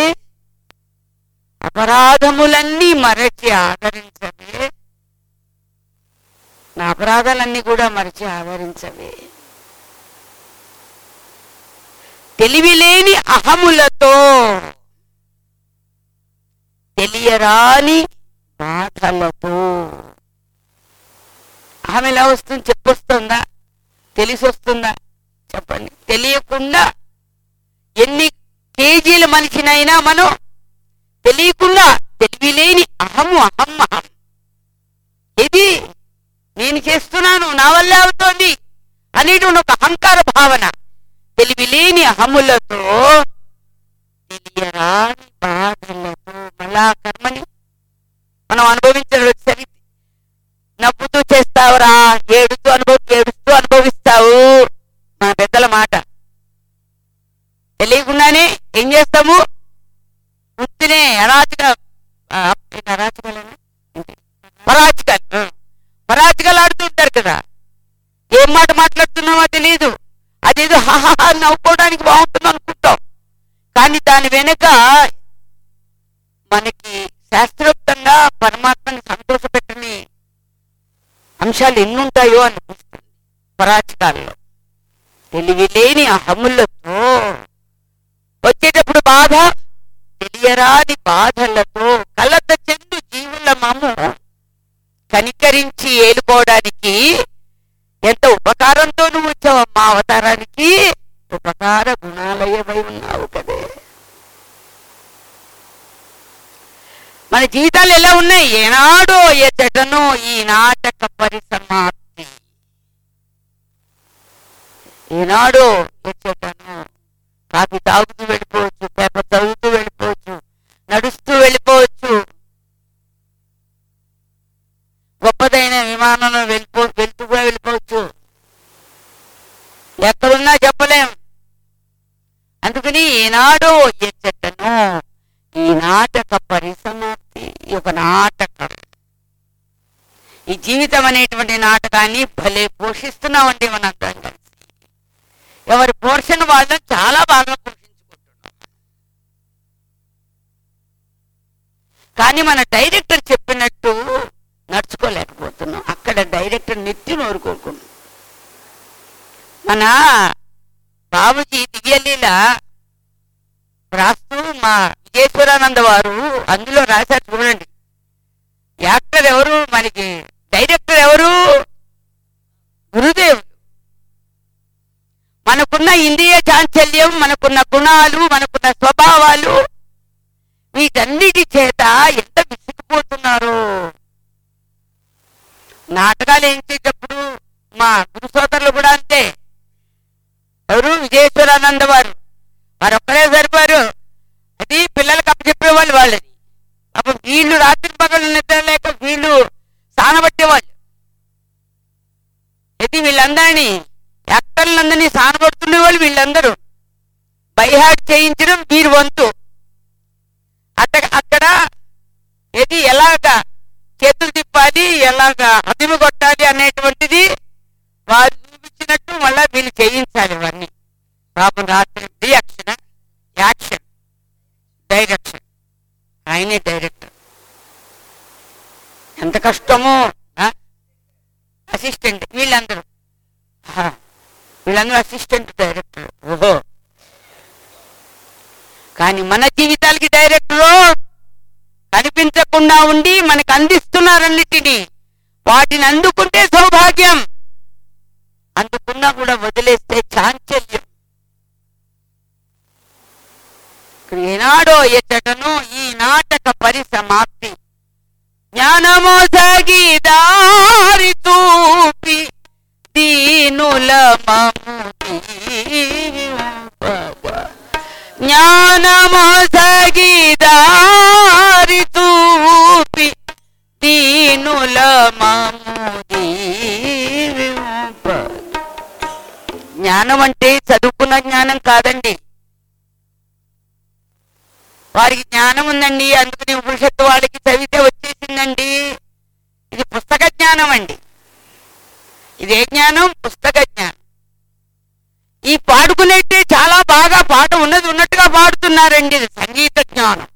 అపరాధములన్నీ మరచి ఆదరించవే. నా అపరాధాలన్నీ కూడా మరచి ఆదరించవే. తెలివిలేని అహములతో తెలియరాని బాధలతో. అహం ఎలా వస్తుంది? చెప్పొస్తుందా? తెలిసి వస్తుందా? చెప్పండి. తెలియకుండా ఎన్ని కేజీల మనిషినైనా మనం తెలియకుండా తెలివిలేని అహము అహం అహం ఇది నేను చేస్తున్నాను, నా వల్లే అవుతోంది అనేటువంటి ఒక అహంకార భావన. తెలివిలేని అహములతో తెలియరాని బాధలతో మళ్ళా కర్మని మనం అనుభవించడం సరి. నవ్వుతూ చేస్తావురా, ఏడుస్తూ అనుభవిస్తావు మన పెద్దల మాట. తెలియకుండానే ఏం చేస్తాము? వృత్తినే పరాచికలు ఆడుతుంటారు కదా. ఏం మాట మాట్లాడుతున్నామో తెలియదు. అదేదో హాహా నవ్వుకోవడానికి బాగుంటుంది అనుకుంటాం, కానీ దాని వెనుక మనకి శాస్త్రోక్తంగా పరమాత్మని సంతోషపెట్టని అంశాలు ఎన్నుంటాయో అనిపిస్తుంది పరాచికాల్లో. తెలివిలేని అహములతో వచ్చేటప్పుడు బాధ, తెలియరాని బాధలతో కలత చెందు జీవులమము కనికరించి ఏలుకోవడానికి ఎంత ఉపకారంతో నువ్వు వచ్చావమ్మా అవతారానికి. ఉపకార గుణాలయమై ఉన్నావు కదే. మన జీవితాలు ఎలా ఉన్నాయి? ఏనాడో ఎచ్చటనో ఈ నాటక పరిసమాప్తి. ఈనాడు వచ్చేటను కాఫీ తాగుతూ వెళ్ళిపోవచ్చు, పేపర్ చదువుతూ వెళ్ళిపోవచ్చు, నడుస్తూ వెళ్ళిపోవచ్చు, గొప్పదైన విమానంలో వెళ్తూ కూడా వెళ్ళిపోవచ్చు, ఎక్కడున్నా చెప్పలేం. అందుకని ఈనాడు ఎచ్చటను, ఈ నాటక పరిసమాప్తి, ఈ ఒక నాటకం, ఈ జీవితం అనేటువంటి నాటకాన్ని భలే పోషిస్తున్నామండి మనందరం కలిసి. ఎవరి పోర్షన్ వాళ్ళని చాలా బాగా పోషించుకుంటున్నాం. కానీ మన డైరెక్టర్ చెప్పినట్టు నడుచుకోలేకపోతున్నాం. అక్కడ డైరెక్టర్ నెత్తి నోరుకోకుండా. మన బాబుజీ దివ్యలీల రాస్తూ మా విజయేశ్వరానంద వారు అందులో రాశారు చూడండి. యాక్టర్ ఎవరు, మనకి డైరెక్టర్ ఎవరు? గురుదేవుడు. మనకున్న ఇంద్రియ చాంచల్యం, మనకున్న గుణాలు, మనకున్న స్వభావాలు, వీటన్నిటి చేత ఎంత విసిగిపోతున్నారో. నాటకాలు ఏం చేసేటప్పుడు మా గురు సోదరులు కూడా అంతే. ఎవరు? విజయేశ్వరానంద వారు. వారు ఒక్కరే సరిపారు. అది పిల్లలకు అప్పచెప్పేవాళ్ళు. వాళ్ళది అప్పుడు వీళ్ళు రాత్రి పగలు నిద్ర లేక వీళ్ళు సానబట్టేవాళ్ళు. ఇది వీళ్ళందరినీ యాక్టర్లందరినీ సానబడుతుండేవాళ్ళు. వీళ్ళందరూ బైహార్ట్ చేయించడం వీరి వంతు. అక్కడ ఇది ఎలాగా చేతులు తిప్పాలి, ఎలాగా హతిమి కొట్టాలి అనేటువంటిది వారు చూపించినట్టు మళ్ళా వీళ్ళు చేయించాలి. ఇవన్నీ పాపం రాత్రి రియాక్షన్, యాక్షన్, డైరెక్షన్. ఆయనే డైరెక్టర్. ఎంత కష్టమో. అసిస్టెంట్ వీళ్ళందరూ అసిస్టెంట్ డైరెక్టర్. ఓహో. కానీ మన జీవితాలకి డైరెక్టరు కనిపించకుండా ఉండి మనకు అందిస్తున్నారన్నిటినీ. వాటిని అందుకుంటే సౌభాగ్యం, అందుకున్నా కూడా వదిలేస్తే చాంచల్యం. ఏనాడో ఎచ్చటను ఈ నాటక పరిసమాప్తి, జ్ఞానమోసగి దారి చూపి దీనుల మము దీవింపగా, జ్ఞానమోసగి దారి చూపి దీనుల మము దీవింపగా. జ్ఞానం అంటే చదువుకున్న జ్ఞానం కాదండి. వారికి జ్ఞానం ఉందండి, అందుకని ఉపనిషత్తు వాళ్ళకి చదివితే వచ్చేసిందండి. ఇది పుస్తక జ్ఞానం అండి. ఇదే జ్ఞానం, పుస్తక జ్ఞానం. ఈ పాడుకునేట్టే చాలా బాగా పాట ఉన్నది ఉన్నట్టుగా పాడుతున్నారండి. ఇది సంగీత జ్ఞానం.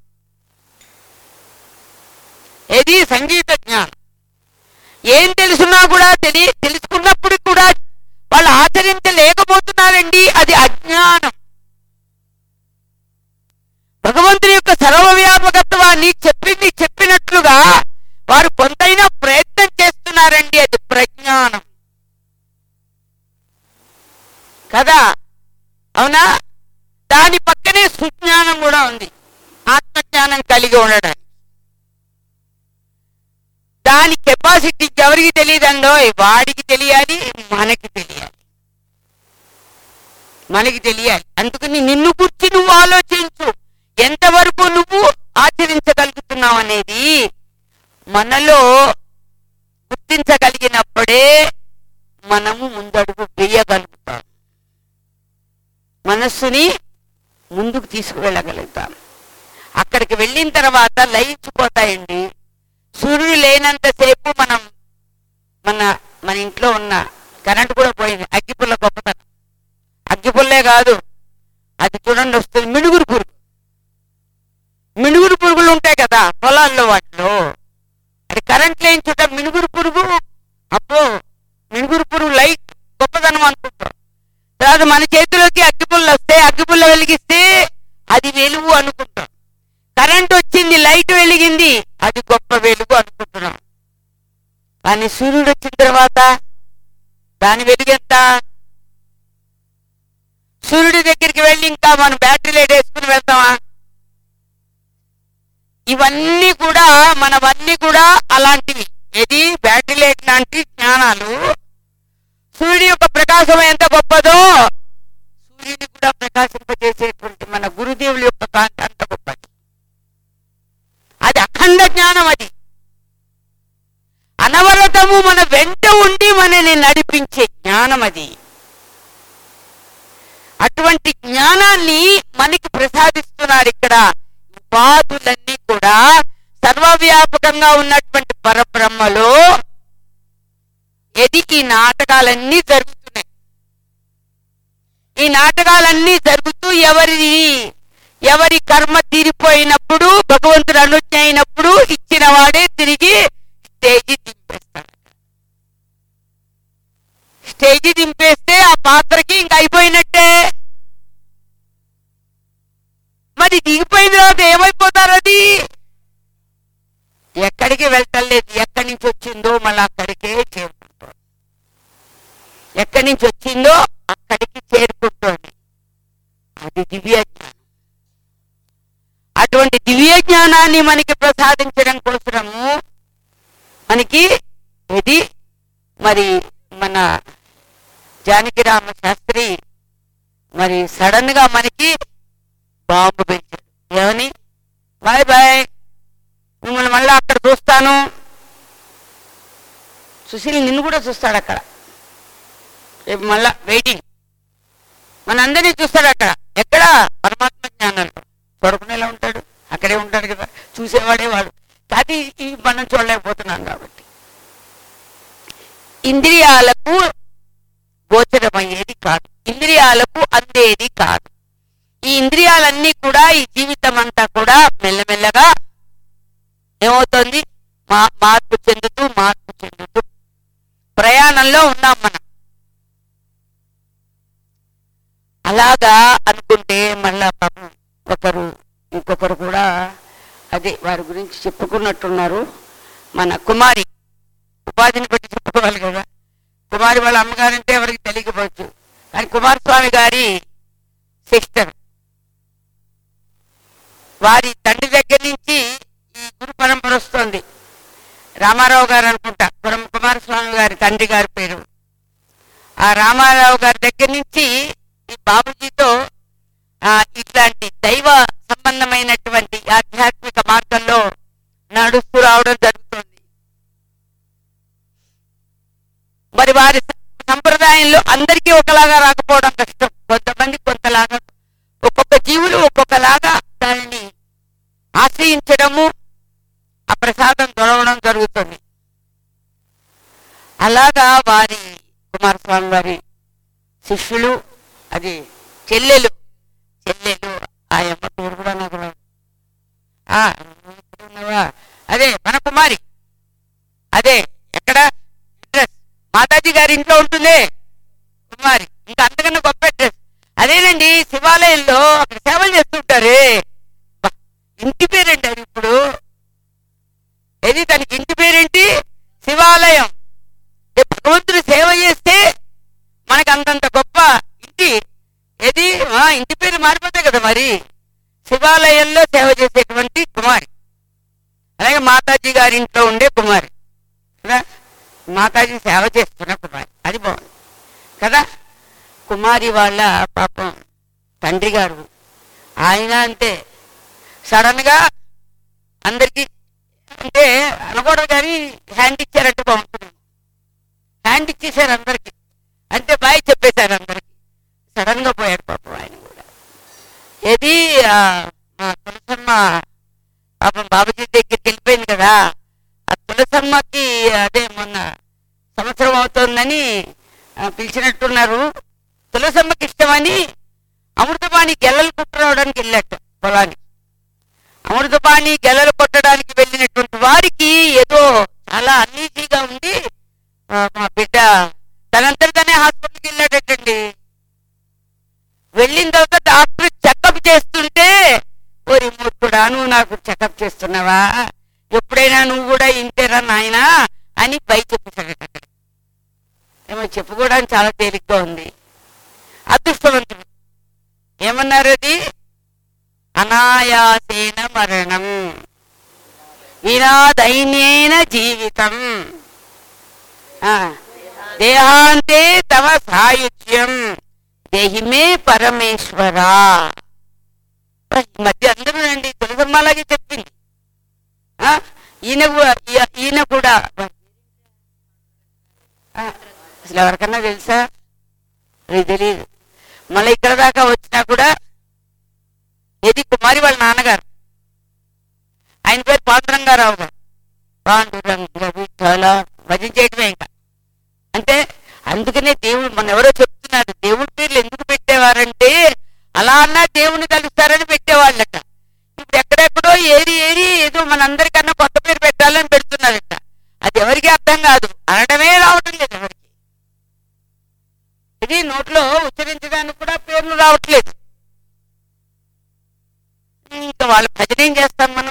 ఏది సంగీత జ్ఞానం. ఏం తెలుసున్నా కూడా తెలుసుకున్నప్పుడు కూడా వాళ్ళు ఆచరించలేకపోతున్నారండి. అది అజ్ఞానం. భగవంతుని యొక్క సర్వవ్యాపకత్వాన్ని చెప్పినట్లుగా వారు కొంతైనా ప్రయత్నం చేస్తున్నారండి. అది ప్రజ్ఞానం కదా, అవునా? దాని పక్కనే సుజ్ఞానం కూడా ఉంది, ఆత్మజ్ఞానం కలిగి ఉండడానికి. దాని కెపాసిటీ ఎవరికి తెలియదండో, వాడికి తెలియాలి, మనకి తెలియాలి. అందుకని నిన్ను గురించి నువ్వు ఆలోచించు. ఎంతవరకు నువ్వు ఆచరించగలుగుతున్నావు అనేది మనలో గుర్తించగలిగినప్పుడే మనము ముందడుగు వేయగలుగుతాం, మనస్సుని ముందుకు తీసుకువెళ్ళగలుగుతాం. అక్కడికి వెళ్ళిన తర్వాత లయించిపోతాయండి. సూర్యుడు లేనంతసేపు మన ఇంట్లో ఉన్న కరెంట్ కూడా పోయింది. అగ్గిపుల్ల గొప్పతనం. అగ్గిపుల్లే కాదు, అది చూడండి వస్తుంది మినుగురు పురుగులు ఉంటాయి కదా పొలాల్లో, వాటిలో అది కరెంట్ లేని చోట మినుగురు పురుగు. అప్పుడు మినుగురు పురుగు లైట్ గొప్పతనం అనుకుంటాం. తర్వాత మన చేతిలోకి అగ్గిపుల్ల వస్తే అగ్గిపుల్ల వెలిగిస్తే అది వెలుగు అనుకుంటాం. కరెంట్ వచ్చింది, లైట్ వెలిగింది, అది గొప్ప వెలుగు అనుకుంటున్నాం. కానీ సూర్యుడు వచ్చిన తర్వాత దాని వెలుగెంత? సూర్యుడి దగ్గరికి వెళ్ళి ఇంకా మనం బ్యాటరీ లైట్ వేసుకుని వెళ్తామా? ఇవన్నీ కూడా మనవన్నీ కూడా అలాంటివి. ఏది బ్యాటరీ లైట్ లాంటి జ్ఞానాలు. సూర్యుడి యొక్క ప్రకాశం ఎంత గొప్పదో సూర్యుని కూడా ప్రకాశింపజేసేటువంటి మన గురుదేవుల యొక్క కాంతి అంత గొప్పది. అది అఖండ జ్ఞానం. అది అనవరతము మన వెంట ఉండి మనని నడిపించే జ్ఞానం. అది అటువంటి జ్ఞానాన్ని మనకి ప్రసాదిస్తున్నారు ఇక్కడ. ఉపాధులన్నీ కూడా సర్వవ్యాపకంగా ఉన్నటువంటి పరబ్రహ్మలో ఈ నాటకాలన్నీ జరుగుతున్నాయి. ఈ నాటకాలన్నీ జరుగుతూ ఎవరి కర్మ తీరిపోయినప్పుడు భగవంతుడు అనుజ్ఞ అయినప్పుడు ఇచ్చిన వాడే తిరిగి స్టేజి దింపేస్తాడు. స్టేజి దింపేస్తే ఆ పాత్రకి ఇంక అయిపోయినట్టే. మరి దిగిపోయిన తర్వాత ఏమైపోతారు? అది ఎక్కడికి వెళ్తలేదు. ఎక్కడి నుంచి వచ్చిందో మళ్ళీ అక్కడికే చేరుకుంటుంది. ఎక్కడి నుంచి వచ్చిందో అక్కడికి చేరుకుంటుంది. అది దివ్య జ్ఞానం. అటువంటి దివ్య జ్ఞానాన్ని మనకి ప్రసాదించడం కోసము మనకి ఇది మరి మన జానకిరామ శాస్త్రి మరి సడన్ గా మనకి బాంబు పెంచాడు. ఏమని? బాయ్ బాయ్, మిమ్మల్ని మళ్ళీ అక్కడ చూస్తాను. సుశీల్ నిన్ను కూడా చూస్తాడు అక్కడ. రేపు మళ్ళా వెయిటింగ్. మనందరినీ చూస్తాడు అక్కడ. ఎక్కడ? పరమాత్మ జ్ఞానంలో. కొడుకునేలా ఉంటాడు, అక్కడే ఉంటాడు కదా, చూసేవాడే వాడు. అది మనం చూడలేకపోతున్నాం కాబట్టి ఇంద్రియాలకు గోచరమయ్యేది కాదు, ఇంద్రియాలకు అందేది కాదు. ఈ ఇంద్రియాలన్నీ కూడా ఈ జీవితం అంతా కూడా మెల్లమెల్లగా ఏమవుతుంది? మార్పు చెందుతూ ప్రయాణంలో ఉన్నాం మనం. అలాగా అనుకుంటే మళ్ళా పాపం ఇంకొకరు కూడా అదే వారి గురించి చెప్పుకున్నట్టున్నారు. మన కుమారి, ఉపాధిని బట్టి చెప్పుకోవాలి కదా. కుమారి వాళ్ళ అమ్మగారంటే ఎవరికి తెలియకపోవచ్చు, కానీ కుమారస్వామి గారి సిస్టర్. వారి తండ్రి దగ్గర నుంచి ఈ గురు పరంపర వస్తుంది. రామారావు గారు అనుకుంటా కుమారస్వామి గారి తండ్రి గారి పేరు. ఆ రామారావు గారి దగ్గర నుంచి ఈ బాబుజీతో ఇట్లాంటి దైవ సంబంధమైనటువంటి ఆధ్యాత్మిక మార్గంలో నడుస్తూ రావడం జరుగుతుంది. మరి వారి సంప్రదాయంలో అందరికీ ఒకలాగా రాకపోవడం కష్టం. కొంతమంది కొంతలాగా, ఒక్కొక్క జీవులు ఒక్కొక్కలాగా దానిని ఆశ్రయించడము, ఆ ప్రసాదం దొరకడం జరుగుతుంది. అలాగా వారి కుమారస్వామి వారి శిష్యులు, అది చెల్లెలు ఆ అమ్మ పేరు కూడా నాకు అదే మన కుమారి, అదే ఎక్కడ అడ్రస్ మాతాజీ గారి ఇంట్లో ఉంటుంది కుమారి. ఇంకా అంతకన్నా గొప్ప అడ్రస్ అదేనండి. శివాలయంలో అక్కడ సేవలు చేస్తుంటారే, ఇంటి పేరేంటి అది ఇప్పుడు? ఏది తనకి ఇంటి పేరేంటి? శివాలయం. భగవంతుడు సేవ చేస్తే మనకు అంతంత గొప్ప ఇంటి ఏది? ఇంటి పేరు మారిపోతాయి కదా. మరి శివాలయంలో సేవ చేసేటువంటి కుమారి, అలాగే మాతాజీ గారి ఇంట్లో ఉండే కుమారి కదా, మాతాజీ సేవ చేస్తున్న కుమారి. అది బాగుంది కదా. కుమారి వాళ్ళ పాపం తండ్రి గారు ఆయన అంతే సడన్ గా అందరికి అంటే అనకూడదు కానీ హ్యాండ్ ఇచ్చారంటే బాగుంటుంది. హ్యాండ్ ఇచ్చేసారు అందరికి, అంటే బాయ్ చెప్పేశారు అందరికి. సడన్ గా పోయారు పాపం ఆయన కూడా. ఏది తులసమ్మ పాపం బాబుజీ దగ్గరికి వెళ్ళిపోయింది కదా. ఆ తులసమ్మకి అదే మొన్న సంవత్సరం అవుతోందని పిలిచినట్టున్నారు. తులసమ్మకి ఇష్టమని అమృతపాణి గెల్లలు కొట్టడానికి వెళ్ళాట పొలానికి. అమృతపాణి గెల్లలు కొట్టడానికి వెళ్ళినటువంటి వారికి ఏదో చాలా అన్ఈజీగా ఉంది. మా బిడ్డ తనంతటిగానే హాస్పిటల్కి వెళ్ళాడటండి. వెళ్ళిన తర్వాత డాక్టర్ చెకప్ చేస్తుంటే, ఓరి మూర్ఖుడా నువ్వు నాకు చెకప్ చేస్తున్నావా, ఎప్పుడైనా నువ్వు కూడా ఇంతేరా నాయనా అని పై చెప్పేశాడట. అక్కడ ఏమో చెప్పుకోవడానికి చాలా తేలిగ్గా ఉంది. అదృష్టవంతుడు ఏమన్నారు? అది అనాయాసేన మరణం వినా దైన్యేన జీవితం దేహాంతే తవ సాయుధ్యం దేహిమే పరమేశ్వరా. ఈ మధ్య అందరూ అండి తులసమ్మలాగే చెప్పింది. ఈయన కూడా అసలు ఎవరికన్నా తెలుసా? అది తెలియదు. మళ్ళీ ఇక్కడ దాకా వచ్చినా కూడా ఏది కుమారి వాళ్ళ నాన్నగారు, ఆయన పేరు పాండురంగారావు గారు. పాండురంగ విఠల భజన చేయడమే ఇంకా. అంటే అందుకనే దేవుడు మన ఎవరో చెప్తున్నారు, దేవుడి పేర్లు ఎందుకు పెట్టేవారంటే అలా అన్నా దేవుని కలుస్తారని పెట్టేవాళ్ళట. ఇప్పుడు ఎక్కడెక్కడో ఏరి ఏదో మనందరికన్నా కొత్త పేరు పెట్టాలని పెడుతున్నారట. అది ఎవరికి అర్థం కాదు, అనడమే రావటం లేదు ఎవరికి. ఇది నోట్లో ఉచ్చరించడానికి కూడా పేర్లు రావట్లేదు. ఇంకా వాళ్ళ భజన ఏం చేస్తాం మనం?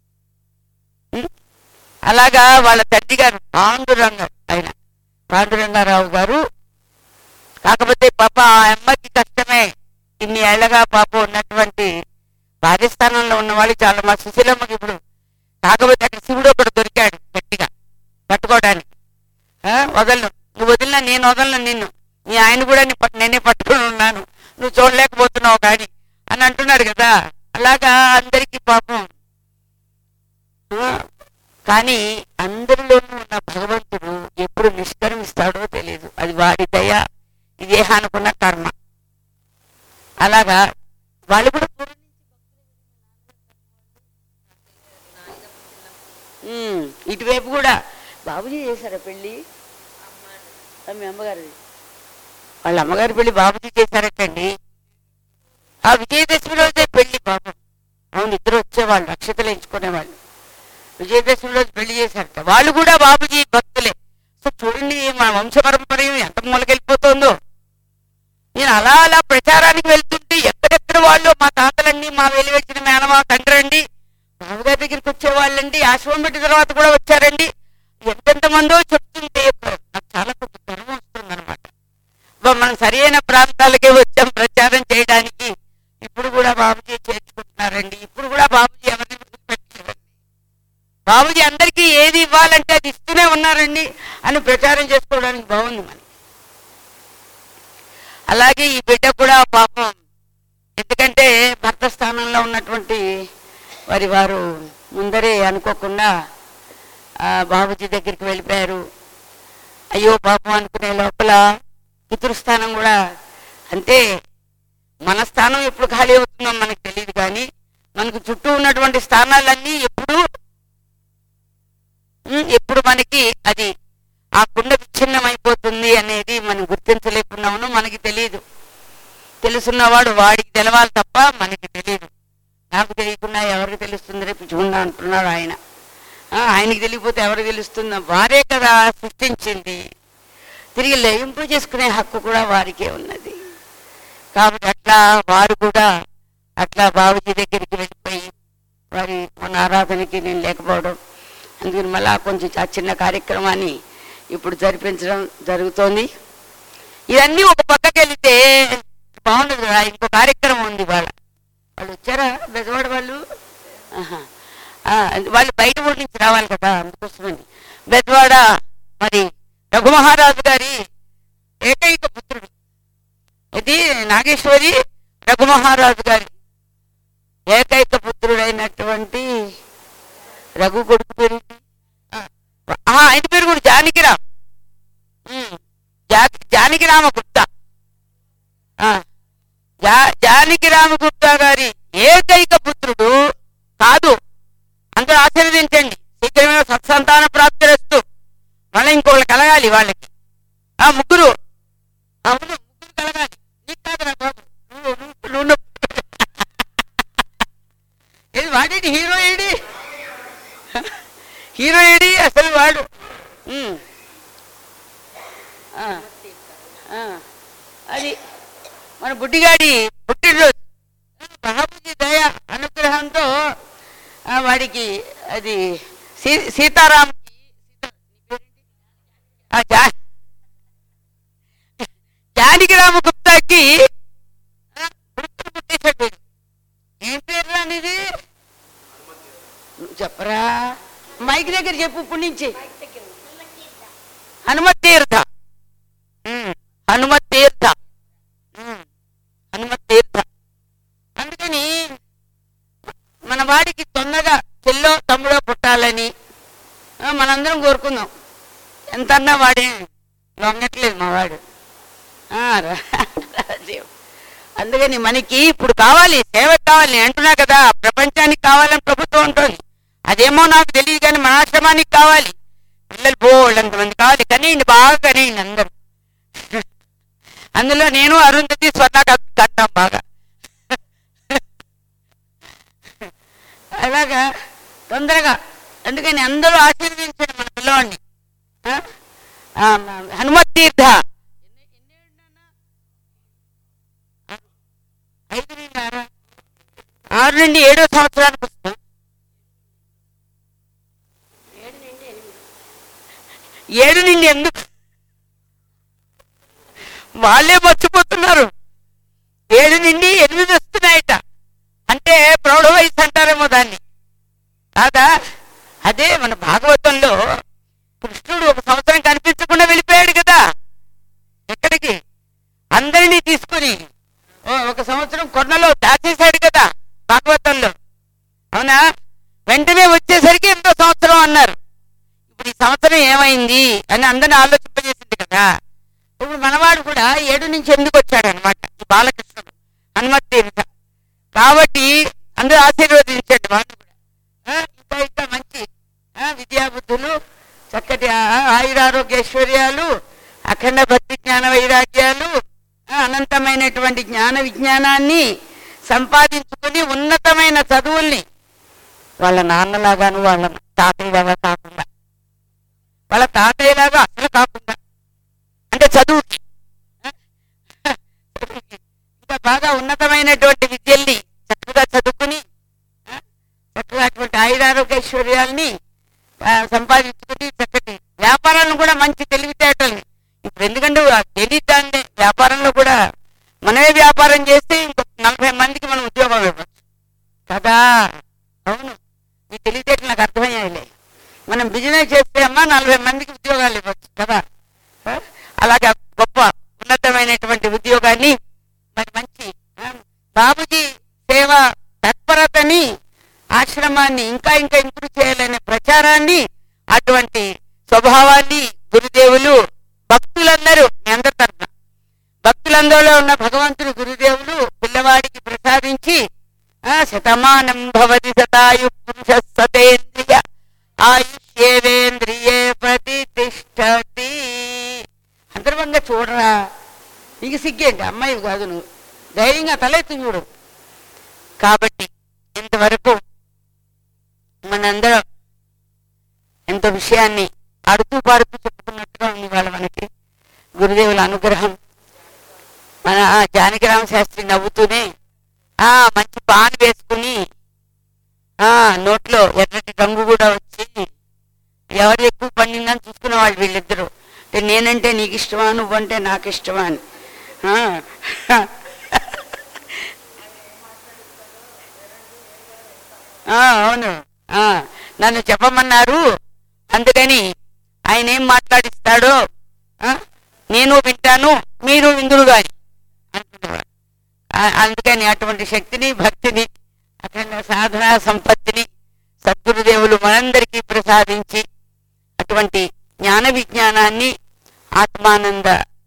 అలాగా వాళ్ళ తండ్రి గారు పాండురంగారావు గారు. కాకపోతే పాప ఆ అమ్మకి కష్టమే. ఇన్ని ఏళ్లగా పాప ఉన్నటువంటి భార్యస్థానంలో ఉన్న వాళ్ళు చాలా. మా సుశీలమ్మకి ఇప్పుడు కాకపోతే అక్కడ శివుడు ఒకడు దొరికాడు గట్టిగా పట్టుకోవడానికి. వదలను, నువ్వు వదిలినా నేను వదలను నిన్ను, నీ ఆయన కూడా నేనే పట్టుకుని ఉన్నాను, నువ్వు చూడలేకపోతున్నావు కానీ అని అంటున్నాడు కదా. అలాగా అందరికీ పాపం. కానీ అందరిలోనూ ఉన్న భగవంతుడు ఎప్పుడు నిష్కర్మిస్తాడో తెలియదు. అది వాడి దయ, ఇదే అనుకున్న కర్మ. అలాగా వాళ్ళు కూడా ఇటువైపు కూడా బాబుజీ చేశారా పెళ్ళి? మీ అమ్మగారిది, వాళ్ళ అమ్మగారి పెళ్లి బాబుజీ చేశారటండి. ఆ విజయదశమి రోజే పెళ్లి పాపం. అవును, ఇద్దరు వచ్చేవాళ్ళు, అక్షతలు ఎంచుకునేవాళ్ళు. విజయదశమి రోజు పెళ్లి చేశారట. వాళ్ళు కూడా బాబుజీ భక్తులే. సో చూడండి మన వంశ పరంపర ఎంత మూలకెళ్ళిపోతుందో. నేను అలా అలా ప్రచారానికి వెళ్తుంటే ఎక్కడెక్కడ వాళ్ళు మా తాతలండి, మా వెలివెచ్చిన మేనమా తండ్రండి, బాబుగారి దగ్గరికి వచ్చేవాళ్ళండి, ఆశ్రమం పెట్టిన తర్వాత కూడా వచ్చారండి. ఎంతెంత మందో చెప్తుంటే నాకు చాలా కొంచెం గర్వం వస్తుంది అనమాట. మనం సరైన ప్రాంతాలకే వచ్చాం ప్రచారం చేయడానికి. ఇప్పుడు కూడా బాబుజీ చేర్చుకుంటున్నారండి. ఇప్పుడు కూడా బాబుజీ ఎవరిని పెట్టలేదండి. బాబుజీ అందరికీ ఏది ఇవ్వాలంటే అది ఇస్తూనే ఉన్నారండి అని ప్రచారం చేసుకోవడానికి బాగుంది మనకి. అలాగే ఈ బిడ్డ కూడా పాపం, ఎందుకంటే భర్త స్థానంలో ఉన్నటువంటి వారు ముందరే అనుకోకుండా బాబుజీ దగ్గరికి వెళ్ళిపోయారు. అయ్యో పాపం అనుకునే లోపల పితృస్థానం కూడా అంటే మన స్థానం ఎప్పుడు ఖాళీ అవుతుందో మనకు తెలియదు, కానీ మనకు చుట్టూ ఉన్నటువంటి స్థానాలన్నీ ఎప్పుడు మనకి అది ఆ కుండ విచ్ఛిన్నం అయిపోతుంది అనేది మనం గుర్తించలేకున్నాము. మనకి తెలియదు, తెలుసున్నవాడు వాడికి తెలవాలి తప్ప మనకి తెలియదు. నాకు తెలియకుండా ఎవరికి తెలుస్తుంది రేపు చూడ అంటున్నాడు ఆయన. ఆయనకి తెలియకపోతే ఎవరికి తెలుస్తుందో? వారే కదా సృష్టించింది, తిరిగి లయింపు చేసుకునే హక్కు కూడా వారికే ఉన్నది. కాబట్టి అట్లా వారు కూడా అట్లా బాబుజీ దగ్గరికి వెళ్ళిపోయి వారి మన ఆరాధనకి నేను లేకపోవడం, అందుకని మళ్ళా కొంచెం ఆ చిన్న కార్యక్రమాన్ని ఇప్పుడు జరిపించడం జరుగుతోంది. ఇవన్నీ ఒక పక్కకి వెళితే బాగుండదు కదా. ఇంకో కార్యక్రమం ఉంది. వాళ్ళు వచ్చారా బెజవాడ వాళ్ళు? వాళ్ళు బయట ఊరి నుంచి రావాలి కదా, అందుకోసమని. బెజవాడ మరి రఘుమహారాజు గారి ఏకైక పుత్రుడు, ఇది నాగేశ్వరి రఘుమహారాజు గారి ఏకైక పుత్రుడైనటువంటి రఘు కొడుకు పేరు, ఆయన పేరు కూడా జానకిరామ్, జానకిరామ గుప్తా. జానకిరామ గుప్తా గారి ఏకైక పుత్రుడు కాదు. అందరూ ఆశీర్వదించండి, శీఘ్రమైన సత్సంతాన ప్రాప్తి రస్తు. మళ్ళీ ఇంకోళ్ళు కలగాలి వాళ్ళకి. ముగ్గురు, అవును ముగ్గురు కలగాలి. నీకు కాదురా బాబు, నువ్వు ఏది వాడేది హీరో ఏడి అసలు వాడు. అది మన బుడ్డిగాడి పుట్టినరోజు. బాబుజీ దయ అనుగ్రహంతో వాడికి అది సీతారాం జానకిరామ గుప్తాకి పుట్టేశాడు. ఏం పేరు అనేది చెప్పరా? మైక్ దగ్గర చెప్పు. ఇప్పుడు నుంచి హనుమత్ తీర్థ. అందరం కోరుకుందాం. ఎంత అన్నా వాడే లొంగట్లేదు మా వాడు. అందుకని మనకి ఇప్పుడు కావాలి, సేవ కావాలి. నేను అంటున్నా కదా, ప్రపంచానికి కావాలని ప్రభుత్వం ఉంటుంది. అదేమో నాకు తెలియదు, కానీ మన ఆశ్రమానికి కావాలి. పిల్లలు బోళ్ళంతమంది కావాలి. కనేయండి, బాగా కనేయండి అందరూ. అందులో నేను అరుంధతి స్వర్ణ కట్టాం బాగా. అలాగా తొందరగా. అందుకని అందరూ ఆశీర్వదించండి మన పిల్లవాడిని. హనుమత్ తీర్థ 6 నుండి 7వ సంవత్సరానికి వస్తాం. 7 నుండి ఎందుకు వాళ్ళే మర్చిపోతున్నారు. 7 నుండి 8 వస్తున్నాయట. అంటే ప్రౌఢ వయసు అంటారేమో దాన్ని, కాదా? అదే మన భాగవతంలో కృష్ణుడు 1 సంవత్సరం కనిపించకుండా వెళ్ళిపోయాడు కదా. ఎక్కడికి? అందరినీ తీసుకుని 1 సంవత్సరం కొండలో దాచేశాడు కదా భాగవతంలో, అవునా? వెంటనే వచ్చేసరికి 8వ సంవత్సరం అన్నారు. ఇప్పుడు ఈ సంవత్సరం ఏమైంది అని అందరిని ఆలోచింపజేసింది కదా. ఇప్పుడు మనవాడు కూడా 7 నుంచి ఎందుకు వచ్చాడు అనమాట, బాలకృష్ణుడు హనుమత్ తీర్థ. కాబట్టి అందరూ ఆశీర్వదించండి వాళ్ళు కూడా. ఇంకా ఇంకా మంచి విద్యాబుద్ధులు, చక్కటి ఆయురారోగ్యైశ్వర్యాలు, అఖండ భక్తి జ్ఞాన వైరాగ్యాలు, అనంతమైనటువంటి జ్ఞాన విజ్ఞానాన్ని సంపాదించుకుని ఉన్నతమైన చదువుల్ని వాళ్ళ నాన్నలాగాను వాళ్ళ తాతయ్యలాగా కాకుండా, వాళ్ళ తాతయ్యలాగా అసలు కాకుండా, అంటే చదువుకి ఇంకా బాగా ఉన్నతమైనటువంటి విద్యల్ని చక్కగా చదువుకుని చక్కగా అటువంటి ఆయురారోగ్యైశ్వర్యాల్ని సంపాదించుకుని చక్కటి వ్యాపారాలను కూడా మంచి తెలివితేటల్ని. ఇప్పుడు ఎందుకంటే తెలియదాన్ని వ్యాపారంలో కూడా మనమే వ్యాపారం చేస్తే ఇంకొక 40 మందికి మనం ఉద్యోగం ఇవ్వచ్చు కదా. అవును, మీ తెలివితేటలు నాకు అర్థమయ్యాయిలే. మనం బిజినెస్ చేస్తే అమ్మా 40 మందికి ఉద్యోగాలు ఇవ్వచ్చు కదా. అలాగే గొప్ప ఉన్నతమైనటువంటి ఉద్యోగాన్ని, మరి మంచి బాబుజీ సేవ తత్పరతని, ఆశ్రమాన్ని ఇంకా ఇంకా ఇంప్రూవ్ చేయాలనే ప్రచారాన్ని, అటువంటి స్వభావాన్ని గురుదేవులు భక్తులందరూ, మీ అందరి తరఫున భక్తులందరిలో ఉన్న భగవంతుడు గురుదేవులు పిల్లవాడికి ప్రసాదించి శతమానం భవతి శతాయు పురుష సతేంద్రియ ఆయుష్యేవేంద్రియే ప్రతిష్టతి. అంతర్వంగా చూడరా, నీకు సిగ్గేంటి? అమ్మాయి కాదు నువ్వు, ధైర్యంగా తలెత్తి చూడు. కాబట్టి ఇంతవరకు మనందరం ఎంతో విషయాన్ని అడుతూ పాడుతూ చెప్పుకున్నట్టుగా ఉంది వాళ్ళ మనకి గురుదేవుల అనుగ్రహం. మన జానకిరామ శాస్త్రి నవ్వుతూనే మంచి పాన్ వేసుకుని నోట్లో ఎర్రటి రంగు కూడా వచ్చి ఎవరు ఎక్కువ పండిందని చూసుకునే వాళ్ళు వీళ్ళిద్దరూ. నేనంటే నీకు ఇష్టమా, నువ్వంటే నాకు ఇష్టమా అని. అవును, నన్ను చెప్పమన్నారు, అందుకని ఆయన ఏం మాట్లాడిస్తాడో నేను వింటాను, మీరు విందురు గాని అంటున్నవాడు. అందుకని అటువంటి శక్తిని, భక్తిని, అఖండ సాధన సంపత్తిని సద్గురుదేవులు మనందరికీ ప్రసాదించి అటువంటి జ్ఞాన విజ్ఞానాన్ని, ఆత్మానంద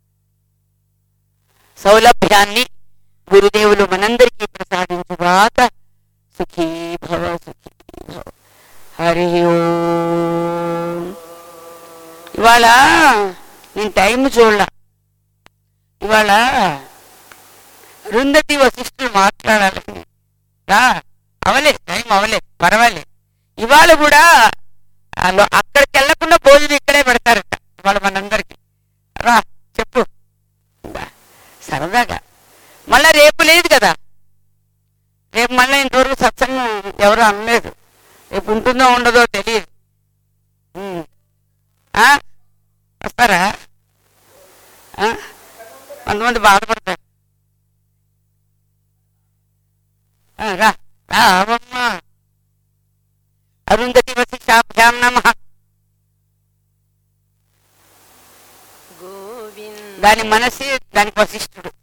సౌలభ్యాన్ని గురుదేవులు మనందరికీ ప్రసాదించుగాక. సుఖీ భవ, సుఖీ భవ. హరి ఓం. ఇవాళ నేను టైం చూడలా. ఇవాళ అరుంధతి వశిష్ఠులు మాట్లాడాలని అవలేదు, టైం అవలేదు, పర్వాలేదు. ఇవాళ కూడా అక్కడికి వెళ్ళకుండా భోజనం ఇక్కడే పెడతారట ఇవాళ మనందరికి. రా చెప్పు సరదాగా. మళ్ళా రేపు లేదు కదా, రేపు మళ్ళీ ఇంతవరకు సత్సంగం ఎవరు అనలేదు. రేపు ఉంటుందో ఉండదో తెలియదు. వస్తారా? కొంతమంది బాధపడతారు. రా రావమ్మా. అరుంధతి వశిష్టాభ్యాం నమః. దాని మనసి దానికి వశిష్ఠుడు.